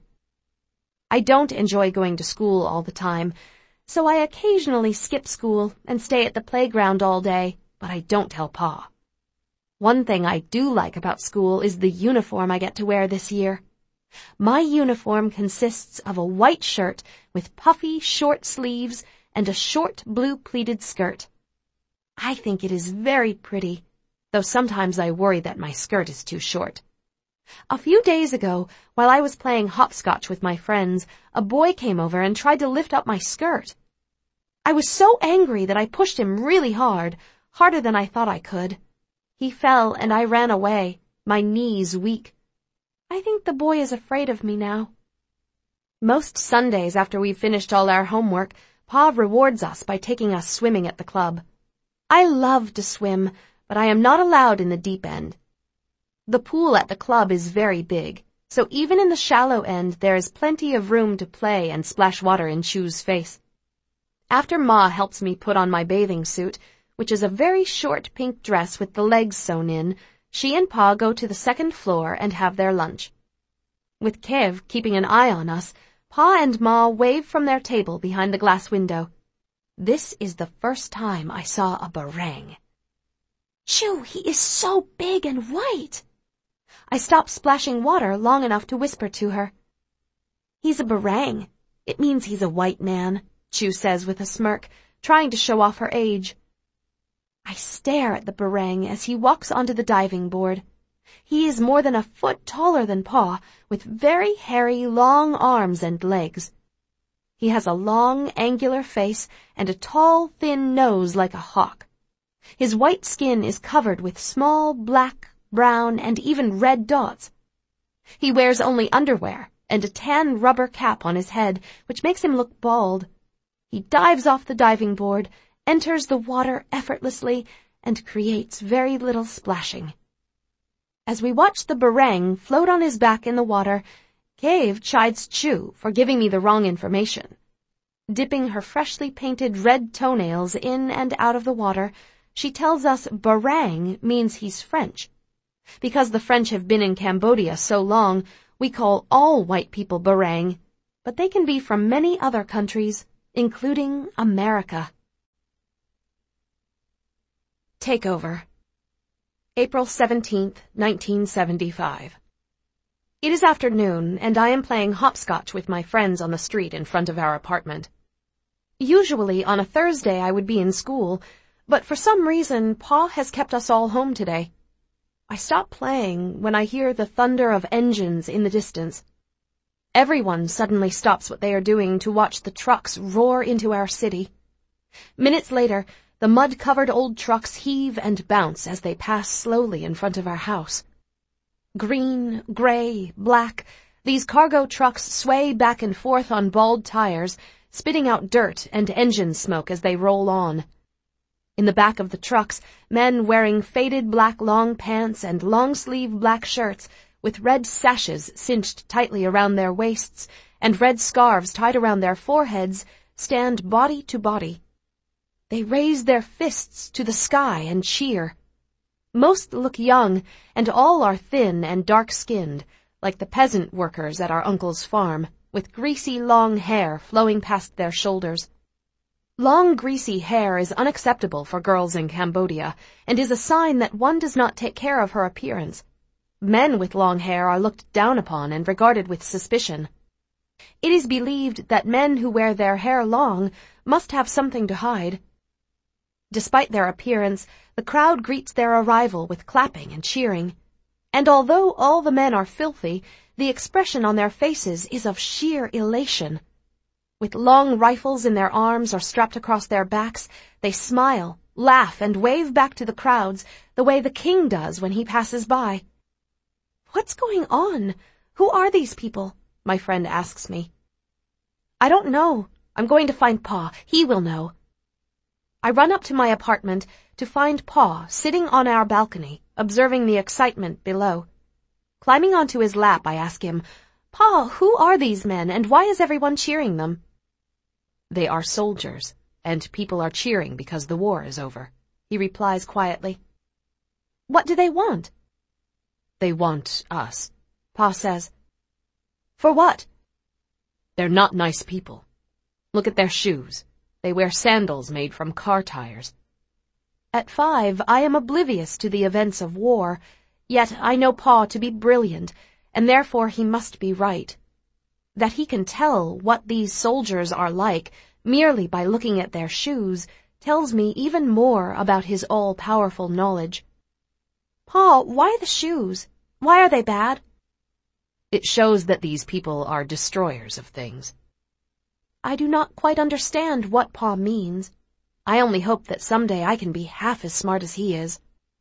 I don't enjoy going to school all the time, so I occasionally skip school and stay at the playground all day, but I don't tell Pa. One thing I do like about school is the uniform I get to wear this year. My uniform consists of a white shirt with puffy, short sleeves and a short blue pleated skirt. I think it is very pretty, though sometimes I worry that my skirt is too short. A few days ago, while I was playing hopscotch with my friends, a boy came over and tried to lift up my skirt. I was so angry that I pushed him really hard, harder than I thought I could. He fell and I ran away, my knees weak. I think the boy is afraid of me now. Most Sundays after we've finished all our homework, Pa rewards us by taking us swimming at the club. I love to swim, but I am not allowed in the deep end. The pool at the club is very big, so even in the shallow end there is plenty of room to play and splash water in Chu's face. After Ma helps me put on my bathing suit, which is a very short pink dress with the legs sewn in, she and Pa go to the second floor and have their lunch. With Kev keeping an eye on us, Pa and Ma wave from their table behind the glass window. This is the first time I saw a barang. Chu, he is so big and white. I stopped splashing water long enough to whisper to her. He's a barang. It means he's a white man, Chu says with a smirk, trying to show off her age. I stare at the barang as he walks onto the diving board. He is more than a foot taller than Pa, with very hairy, long arms and legs. He has a long, angular face and a tall, thin nose like a hawk. His white skin is covered with small, black, brown, and even red dots. He wears only underwear and a tan rubber cap on his head, which makes him look bald. He dives off the diving board, enters the water effortlessly, and creates very little splashing. As we watch the barang float on his back in the water, Cave chides Chu for giving me the wrong information. Dipping her freshly painted red toenails in and out of the water, she tells us barang means he's French. Because the French have been in Cambodia so long, we call all white people barang, but they can be from many other countries, including America. Takeover. April 17th, 1975. It is afternoon, and I am playing hopscotch with my friends on the street in front of our apartment. Usually, on a Thursday, I would be in school, but for some reason, Pa has kept us all home today. I stop playing when I hear the thunder of engines in the distance. Everyone suddenly stops what they are doing to watch the trucks roar into our city. Minutes later, the mud-covered old trucks heave and bounce as they pass slowly in front of our house. Green, gray, black, these cargo trucks sway back and forth on bald tires, spitting out dirt and engine smoke as they roll on. In the back of the trucks, men wearing faded black long pants and long-sleeve black shirts with red sashes cinched tightly around their waists and red scarves tied around their foreheads stand body to body. They raise their fists to the sky and cheer. Most look young, and all are thin and dark-skinned, like the peasant workers at our uncle's farm, with greasy long hair flowing past their shoulders. Long, greasy hair is unacceptable for girls in Cambodia, and is a sign that one does not take care of her appearance. Men with long hair are looked down upon and regarded with suspicion. It is believed that men who wear their hair long must have something to hide. Despite their appearance, the crowd greets their arrival with clapping and cheering. And although all the men are filthy, the expression on their faces is of sheer elation. With long rifles in their arms or strapped across their backs, they smile, laugh, and wave back to the crowds the way the king does when he passes by. "What's going on? Who are these people?" my friend asks me. "I don't know. I'm going to find Pa. He will know." I run up to my apartment to find Pa sitting on our balcony, observing the excitement below. Climbing onto his lap, I ask him, "Pa, who are these men, and why is everyone cheering them?" "They are soldiers, and people are cheering because the war is over," he replies quietly. "What do they want?" "They want us," Pa says. "For what?" "They're not nice people. Look at their shoes. They wear sandals made from car tires." At 5, I am oblivious to the events of war, yet I know Pa to be brilliant, and therefore he must be right. That he can tell what these soldiers are like merely by looking at their shoes tells me even more about his all-powerful knowledge. Pa, why the shoes? Why are they bad? It shows that these people are destroyers of things. I do not quite understand what Pa means. I only hope that someday I can be half as smart as he is.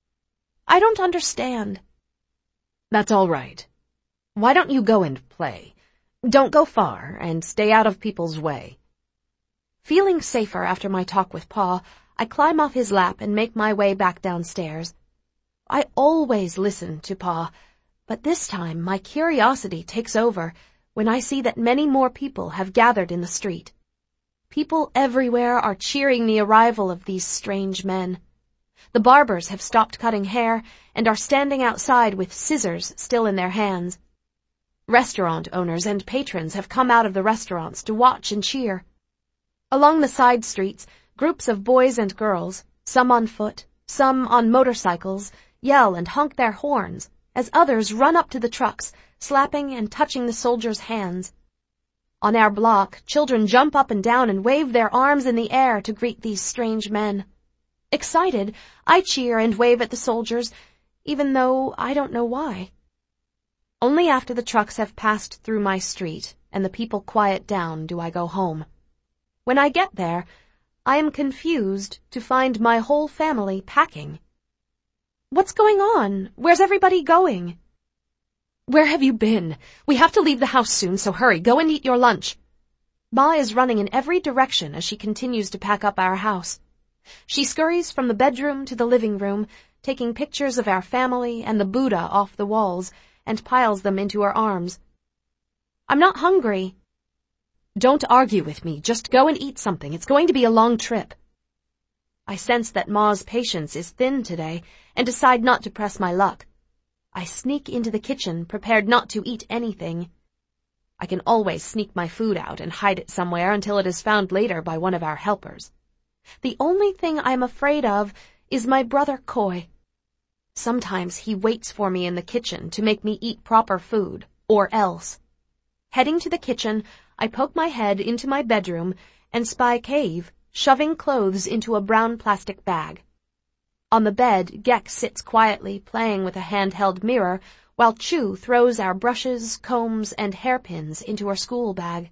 I don't understand. That's all right. Why don't you go and play? Don't go far, and stay out of people's way. Feeling safer after my talk with Pa, I climb off his lap and make my way back downstairs. I always listen to Pa, but this time my curiosity takes over when I see that many more people have gathered in the street. People everywhere are cheering the arrival of these strange men. The barbers have stopped cutting hair and are standing outside with scissors still in their hands. Restaurant owners and patrons have come out of the restaurants to watch and cheer. Along the side streets, groups of boys and girls, some on foot, some on motorcycles, yell and honk their horns as others run up to the trucks, slapping and touching the soldiers' hands. On our block, children jump up and down and wave their arms in the air to greet these strange men. Excited, I cheer and wave at the soldiers, even though I don't know why. Only after the trucks have passed through my street and the people quiet down do I go home. When I get there, I am confused to find my whole family packing. What's going on? Where's everybody going? Where have you been? We have to leave the house soon, so hurry, go and eat your lunch. Ma is running in every direction as she continues to pack up our house. She scurries from the bedroom to the living room, taking pictures of our family and the Buddha off the walls, and piles them into her arms. I'm not hungry. Don't argue with me. Just go and eat something. It's going to be a long trip. I sense that Ma's patience is thin today and decide not to press my luck. I sneak into the kitchen, prepared not to eat anything. I can always sneak my food out and hide it somewhere until it is found later by one of our helpers. The only thing I'm afraid of is my brother Coy. Sometimes he waits for me in the kitchen to make me eat proper food, or else. Heading to the kitchen, I poke my head into my bedroom and spy Cave shoving clothes into a brown plastic bag. On the bed, Gek sits quietly playing with a handheld mirror while Chu throws our brushes, combs, and hairpins into her school bag.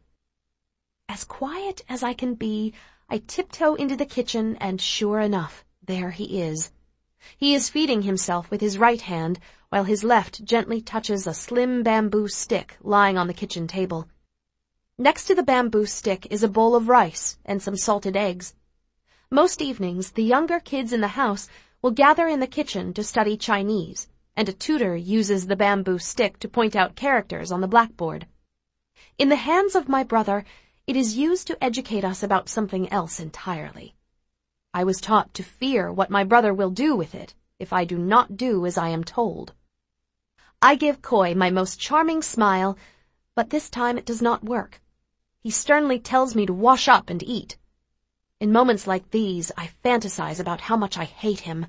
As quiet as I can be, I tiptoe into the kitchen and sure enough, there he is. He is feeding himself with his right hand while his left gently touches a slim bamboo stick lying on the kitchen table. Next to the bamboo stick is a bowl of rice and some salted eggs. Most evenings, the younger kids in the house will gather in the kitchen to study Chinese, and a tutor uses the bamboo stick to point out characters on the blackboard. In the hands of my brother, it is used to educate us about something else entirely. I was taught to fear what my brother will do with it if I do not do as I am told. I give Coy my most charming smile, but this time it does not work. He sternly tells me to wash up and eat. In moments like these, I fantasize about how much I hate him.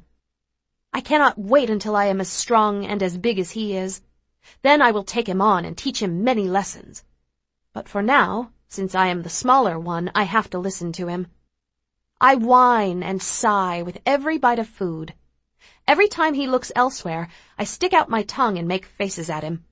I cannot wait until I am as strong and as big as he is. Then I will take him on and teach him many lessons. But for now, since I am the smaller one, I have to listen to him. I whine and sigh with every bite of food. Every time he looks elsewhere, I stick out my tongue and make faces at him.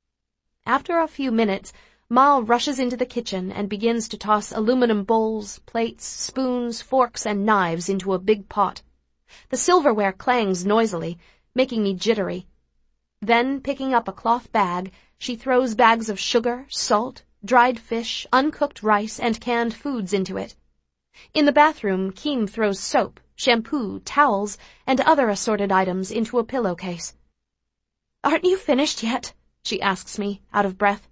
After a few minutes, Ma rushes into the kitchen and begins to toss aluminum bowls, plates, spoons, forks, and knives into a big pot. The silverware clangs noisily, making me jittery. Then, picking up a cloth bag, she throws bags of sugar, salt, dried fish, uncooked rice, and canned foods into it. In the bathroom, Keem throws soap, shampoo, towels, and other assorted items into a pillowcase. "Aren't you finished yet?" she asks me, out of breath.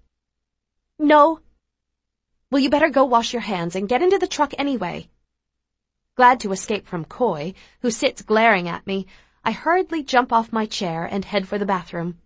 "No." "Well, you better go wash your hands and get into the truck anyway." Glad to escape from Coy, who sits glaring at me, I hurriedly jump off my chair and head for the bathroom.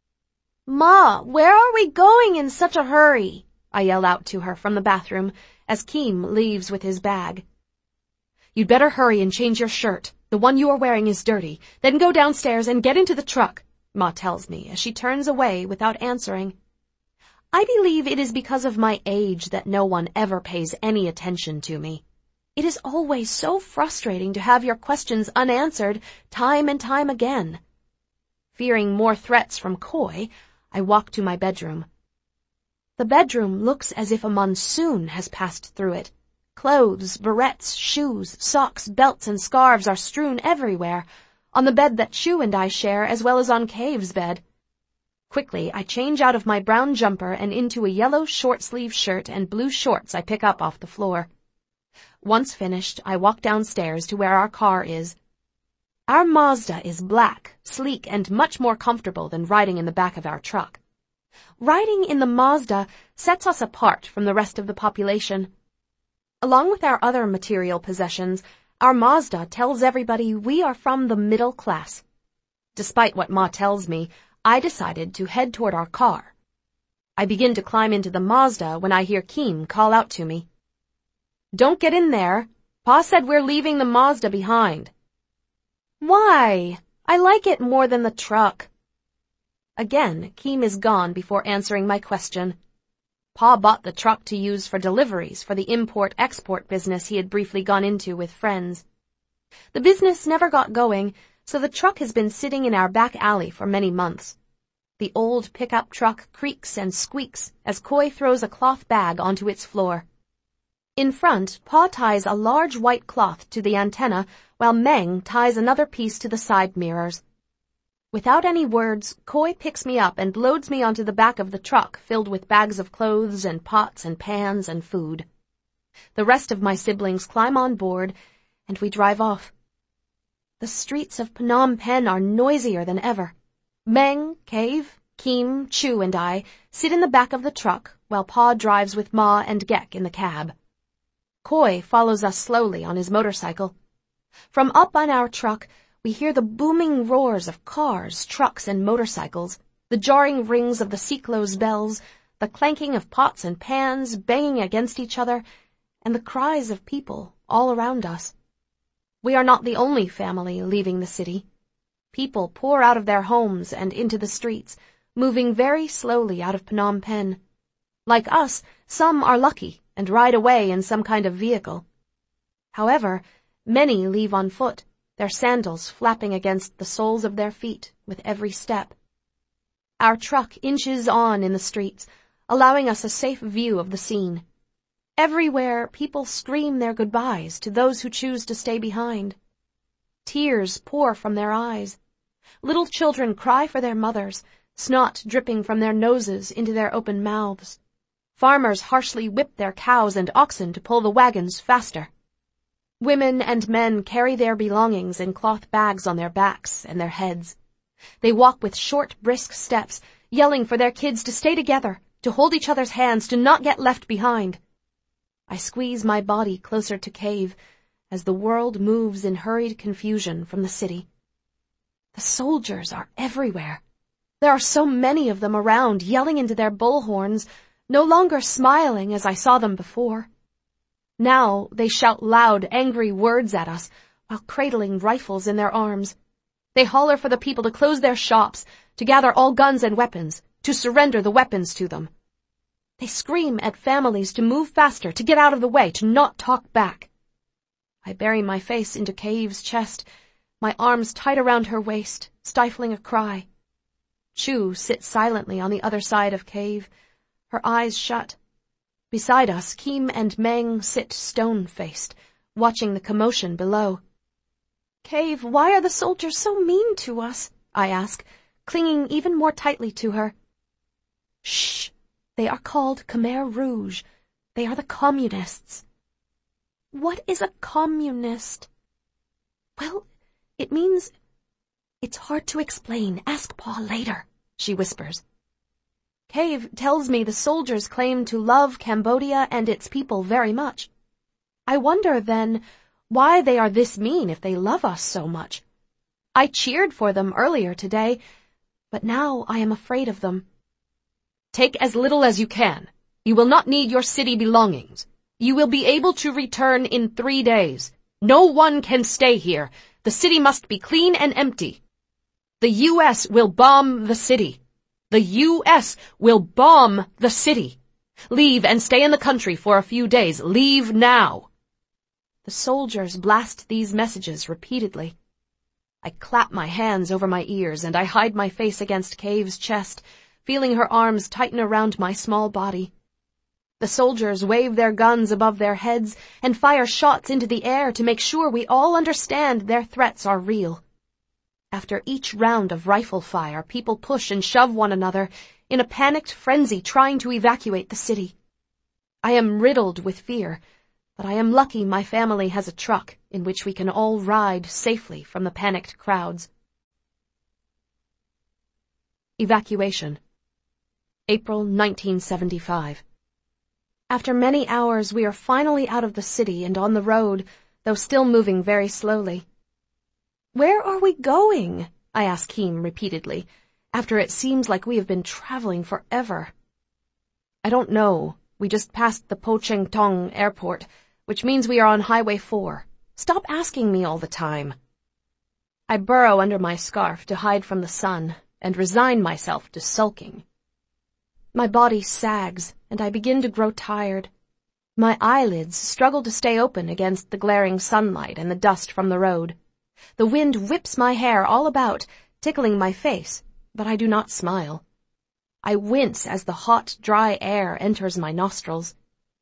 "Ma, where are we going in such a hurry?" I yell out to her from the bathroom as Keem leaves with his bag. "You'd better hurry and change your shirt. The one you are wearing is dirty. Then go downstairs and get into the truck, Ma tells me as she turns away without answering. I believe it is because of my age that no one ever pays any attention to me. It is always so frustrating to have your questions unanswered time and time again. Fearing more threats from Coy, I walk to my bedroom. The bedroom looks as if a monsoon has passed through it. Clothes, barrettes, shoes, socks, belts, and scarves are strewn everywhere, on the bed that Chu and I share as well as on Cave's bed. Quickly, I change out of my brown jumper and into a yellow short-sleeve shirt and blue shorts I pick up off the floor. Once finished, I walk downstairs to where our car is. Our Mazda is black, sleek, and much more comfortable than riding in the back of our truck. Riding in the Mazda sets us apart from the rest of the population. Along with our other material possessions, our Mazda tells everybody we are from the middle class. Despite what Ma tells me, I decided to head toward our car. I begin to climb into the Mazda when I hear Keem call out to me. "Don't get in there. Pa said we're leaving the Mazda behind." "Why? I like it more than the truck." Again, Keem is gone before answering my question. Pa bought the truck to use for deliveries for the import-export business he had briefly gone into with friends. The business never got going, so the truck has been sitting in our back alley for many months. The old pickup truck creaks and squeaks as Coy throws a cloth bag onto its floor. In front, Pa ties a large white cloth to the antenna while Meng ties another piece to the side mirrors. Without any words, Coy picks me up and loads me onto the back of the truck filled with bags of clothes and pots and pans and food. The rest of my siblings climb on board, and we drive off. The streets of Phnom Penh are noisier than ever. Meng, Cave, Keem, Chu, and I sit in the back of the truck while Pa drives with Ma and Gek in the cab. Coy follows us slowly on his motorcycle. From up on our truck, we hear the booming roars of cars, trucks, and motorcycles, the jarring rings of the Siklos bells, the clanking of pots and pans banging against each other, and the cries of people all around us. We are not the only family leaving the city. People pour out of their homes and into the streets, moving very slowly out of Phnom Penh. Like us, some are lucky and ride away in some kind of vehicle. However, many leave on foot, their sandals flapping against the soles of their feet with every step. Our truck inches on in the streets, allowing us a safe view of the scene. Everywhere, people scream their goodbyes to those who choose to stay behind. Tears pour from their eyes. Little children cry for their mothers, snot dripping from their noses into their open mouths. Farmers harshly whip their cows and oxen to pull the wagons faster. Women and men carry their belongings in cloth bags on their backs and their heads. They walk with short, brisk steps, yelling for their kids to stay together, to hold each other's hands, to not get left behind. I squeeze my body closer to Cave as the world moves in hurried confusion from the city. The soldiers are everywhere. There are so many of them around, yelling into their bullhorns, no longer smiling as I saw them before. Now they shout loud, angry words at us while cradling rifles in their arms. They holler for the people to close their shops, to gather all guns and weapons, to surrender the weapons to them. They scream at families to move faster, to get out of the way, to not talk back. I bury my face into Cave's chest, my arms tight around her waist, stifling a cry. Chu sits silently on the other side of Cave, her eyes shut. Beside us, Keem and Meng sit stone-faced, watching the commotion below. "Cave, why are the soldiers so mean to us?" I ask, clinging even more tightly to her. "Shh! They are called Khmer Rouge. They are the communists." "What is a communist?" "Well, it means—" "It's hard to explain. Ask Pa later," she whispers. Cave tells me the soldiers claim to love Cambodia and its people very much. I wonder, then, why they are this mean if they love us so much. I cheered for them earlier today, but now I am afraid of them. "Take as little as you can. You will not need your city belongings. You will be able to return in 3 days. No one can stay here. The city must be clean and empty. The U.S. will bomb the city. The U.S. will bomb the city. Leave and stay in the country for a few days. Leave now. The soldiers blast these messages repeatedly. I clap my hands over my ears and I hide my face against Cave's chest, feeling her arms tighten around my small body. The soldiers wave their guns above their heads and fire shots into the air to make sure we all understand their threats are real. After each round of rifle fire, people push and shove one another in a panicked frenzy trying to evacuate the city. I am riddled with fear, but I am lucky my family has a truck in which we can all ride safely from the panicked crowds. Evacuation. April 1975. After many hours, we are finally out of the city and on the road, though still moving very slowly. "Where are we going?" I ask Keem repeatedly, after it seems like we have been traveling forever. "I don't know. We just passed the Po Cheng Tong airport, which means we are on Highway 4. Stop asking me all the time." I burrow under my scarf to hide from the sun and resign myself to sulking. My body sags, and I begin to grow tired. My eyelids struggle to stay open against the glaring sunlight and the dust from the road. The wind whips my hair all about, tickling my face, but I do not smile. I wince as the hot, dry air enters my nostrils.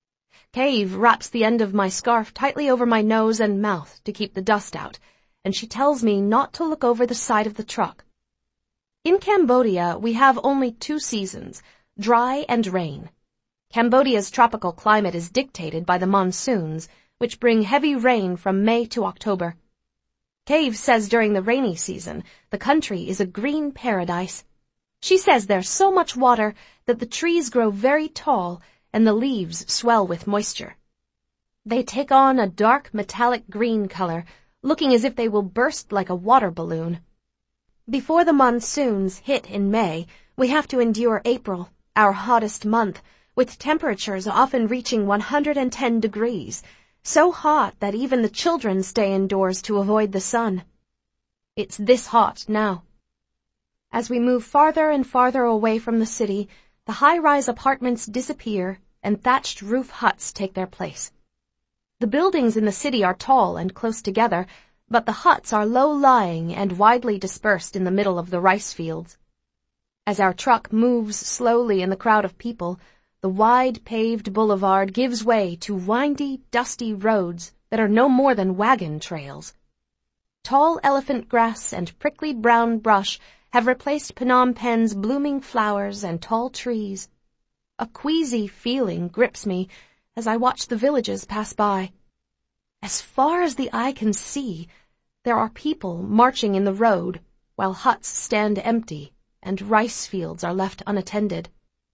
Cave wraps the end of my scarf tightly over my nose and mouth to keep the dust out, and she tells me not to look over the side of the truck. In Cambodia, we have only 2 seasons, dry and rain. Cambodia's tropical climate is dictated by the monsoons, which bring heavy rain from May to October. Cave says during the rainy season, the country is a green paradise. She says there's so much water that the trees grow very tall and the leaves swell with moisture. They take on a dark metallic green color, looking as if they will burst like a water balloon. Before the monsoons hit in May, we have to endure April, our hottest month, with temperatures often reaching 110 degrees, so hot that even the children stay indoors to avoid the sun. It's this hot now. As we move farther and farther away from the city, the high-rise apartments disappear and thatched roof huts take their place. The buildings in the city are tall and close together, but the huts are low-lying and widely dispersed in the middle of the rice fields. As our truck moves slowly in the crowd of people, the wide paved boulevard gives way to windy, dusty roads that are no more than wagon trails. Tall elephant grass and prickly brown brush have replaced Phnom Penh's blooming flowers and tall trees. A queasy feeling grips me as I watch the villages pass by. As far as the eye can see, there are people marching in the road, while huts stand empty and rice fields are left unattended.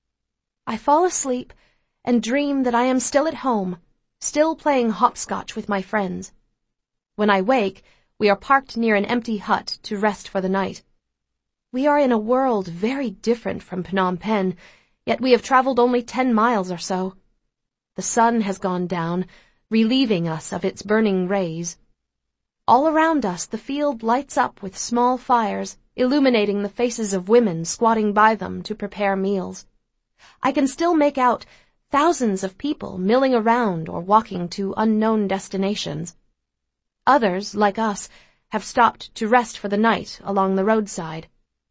I fall asleep and dream that I am still at home, still playing hopscotch with my friends. When I wake, we are parked near an empty hut to rest for the night. We are in a world very different from Phnom Penh, yet we have traveled only 10 miles or so. The sun has gone down, relieving us of its burning rays. All around us the field lights up with small fires, illuminating the faces of women squatting by them to prepare meals. I can still make out thousands of people milling around or walking to unknown destinations. Others, like us, have stopped to rest for the night along the roadside.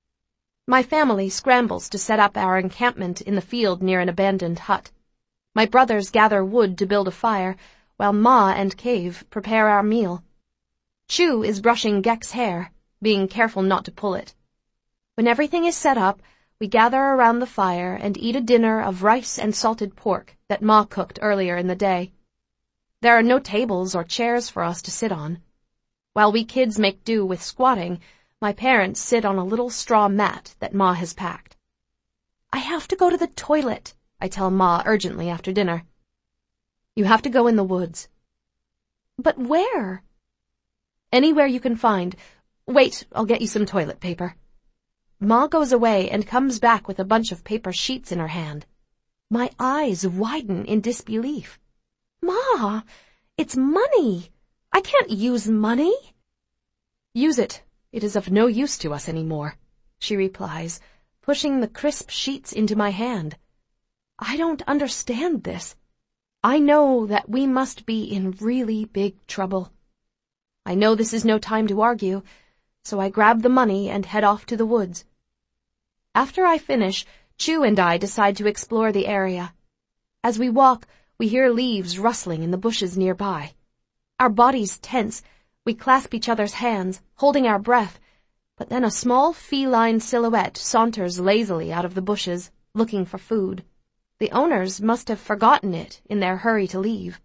My family scrambles to set up our encampment in the field near an abandoned hut. My brothers gather wood to build a fire, while Ma and Cave prepare our meal. Chu is brushing Gek's hair, being careful not to pull it. When everything is set up, we gather around the fire and eat a dinner of rice and salted pork that Ma cooked earlier in the day. There are no tables or chairs for us to sit on. While we kids make do with squatting, my parents sit on a little straw mat that Ma has packed. "I have to go to the toilet," I tell Ma urgently after dinner. "You have to go in the woods." "But where?" "Anywhere you can find. Wait, I'll get you some toilet paper." Ma goes away and comes back with a bunch of paper sheets in her hand. My eyes widen in disbelief. "Ma, it's money. I can't use money." Use it. It is of no use to us any more, she replies, pushing the crisp sheets into my hand. I don't understand this. I know that we must be in really big trouble. I know this is no time to argue, so I grab the money and head off to the woods. After I finish, Chu and I decide to explore the area. As we walk, we hear leaves rustling in the bushes nearby. Our bodies tense. We clasp each other's hands, holding our breath, but then a small feline silhouette saunters lazily out of the bushes, looking for food. The owners must have forgotten it in their hurry to leave.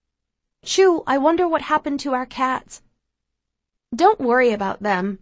Chu, I wonder what happened to our cats. Don't worry about them.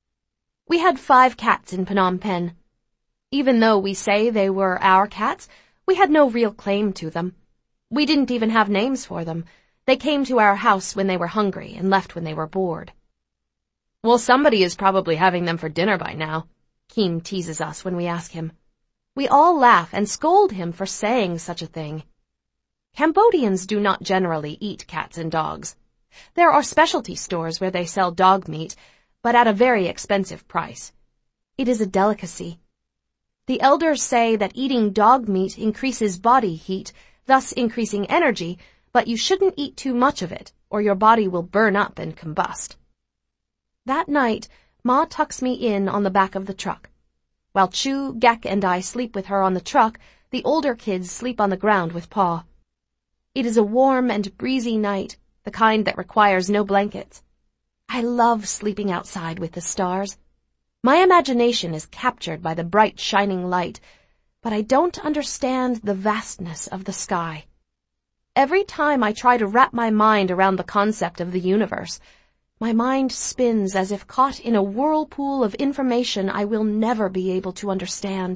We had 5 cats in Phnom Penh. Even though we say they were our cats, we had no real claim to them. We didn't even have names for them. They came to our house when they were hungry and left when they were bored. Well, somebody is probably having them for dinner by now, Keem teases us when we ask him. We all laugh and scold him for saying such a thing. Cambodians do not generally eat cats and dogs. There are specialty stores where they sell dog meat, but at a very expensive price. It is a delicacy. The elders say that eating dog meat increases body heat, thus increasing energy, but you shouldn't eat too much of it, or your body will burn up and combust. That night, Ma tucks me in on the back of the truck. While Chu, Gek, and I sleep with her on the truck, the older kids sleep on the ground with Pa. It is a warm and breezy night, the kind that requires no blankets. I love sleeping outside with the stars. My imagination is captured by the bright, shining light, but I don't understand the vastness of the sky. Every time I try to wrap my mind around the concept of the universe, my mind spins as if caught in a whirlpool of information I will never be able to understand.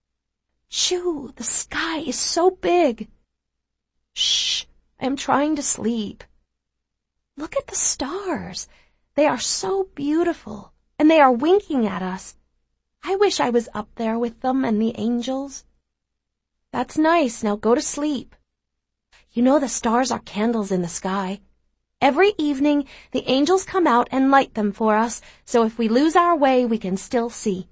Chu, the sky is so big. Shh, I am trying to sleep. Look at the stars. They are so beautiful, and they are winking at us. I wish I was up there with them and the angels. That's nice, now go to sleep. You know the stars are candles in the sky. Every evening, the angels come out and light them for us, so if we lose our way, we can still see.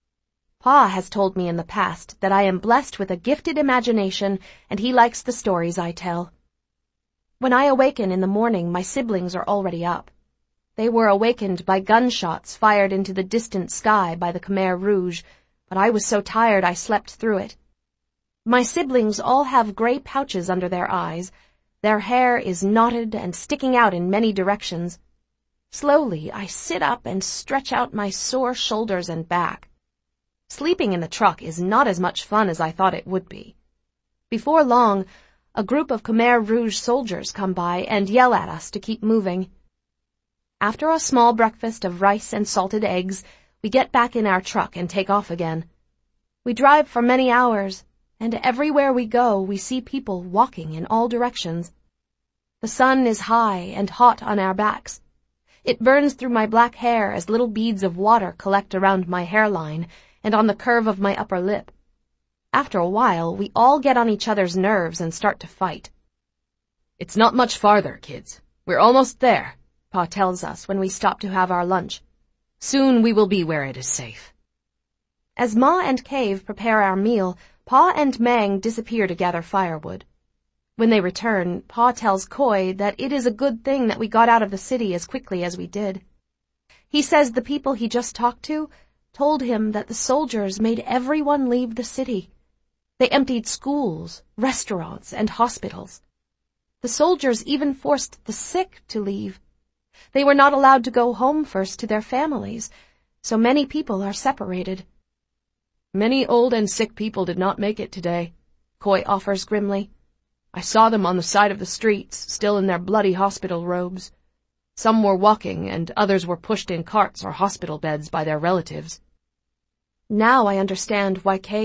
Pa has told me in the past that I am blessed with a gifted imagination, and he likes the stories I tell. When I awaken in the morning, my siblings are already up. They were awakened by gunshots fired into the distant sky by the Khmer Rouge, but I was so tired I slept through it. My siblings all have gray pouches under their eyes. Their hair is knotted and sticking out in many directions. Slowly, I sit up and stretch out my sore shoulders and back. Sleeping in the truck is not as much fun as I thought it would be. Before long, a group of Khmer Rouge soldiers come by and yell at us to keep moving. After a small breakfast of rice and salted eggs, we get back in our truck and take off again. We drive for many hours, and everywhere we go, we see people walking in all directions. The sun is high and hot on our backs. It burns through my black hair as little beads of water collect around my hairline and on the curve of my upper lip. After a while, we all get on each other's nerves and start to fight. It's not much farther, kids. We're almost there, Pa tells us when we stop to have our lunch. Soon we will be where it is safe. As Ma and Cave prepare our meal, Pa and Mang disappear to gather firewood. When they return, Pa tells Koi that it is a good thing that we got out of the city as quickly as we did. He says the people he just talked to told him that the soldiers made everyone leave the city. They emptied schools, restaurants, and hospitals. The soldiers even forced the sick to leave. They were not allowed to go home first to their families, so many people are separated. Many old and sick people did not make it today, Koi offers grimly. I saw them on the side of the streets, still in their bloody hospital robes. Some were walking, and others were pushed in carts or hospital beds by their relatives. Now I understand why Kay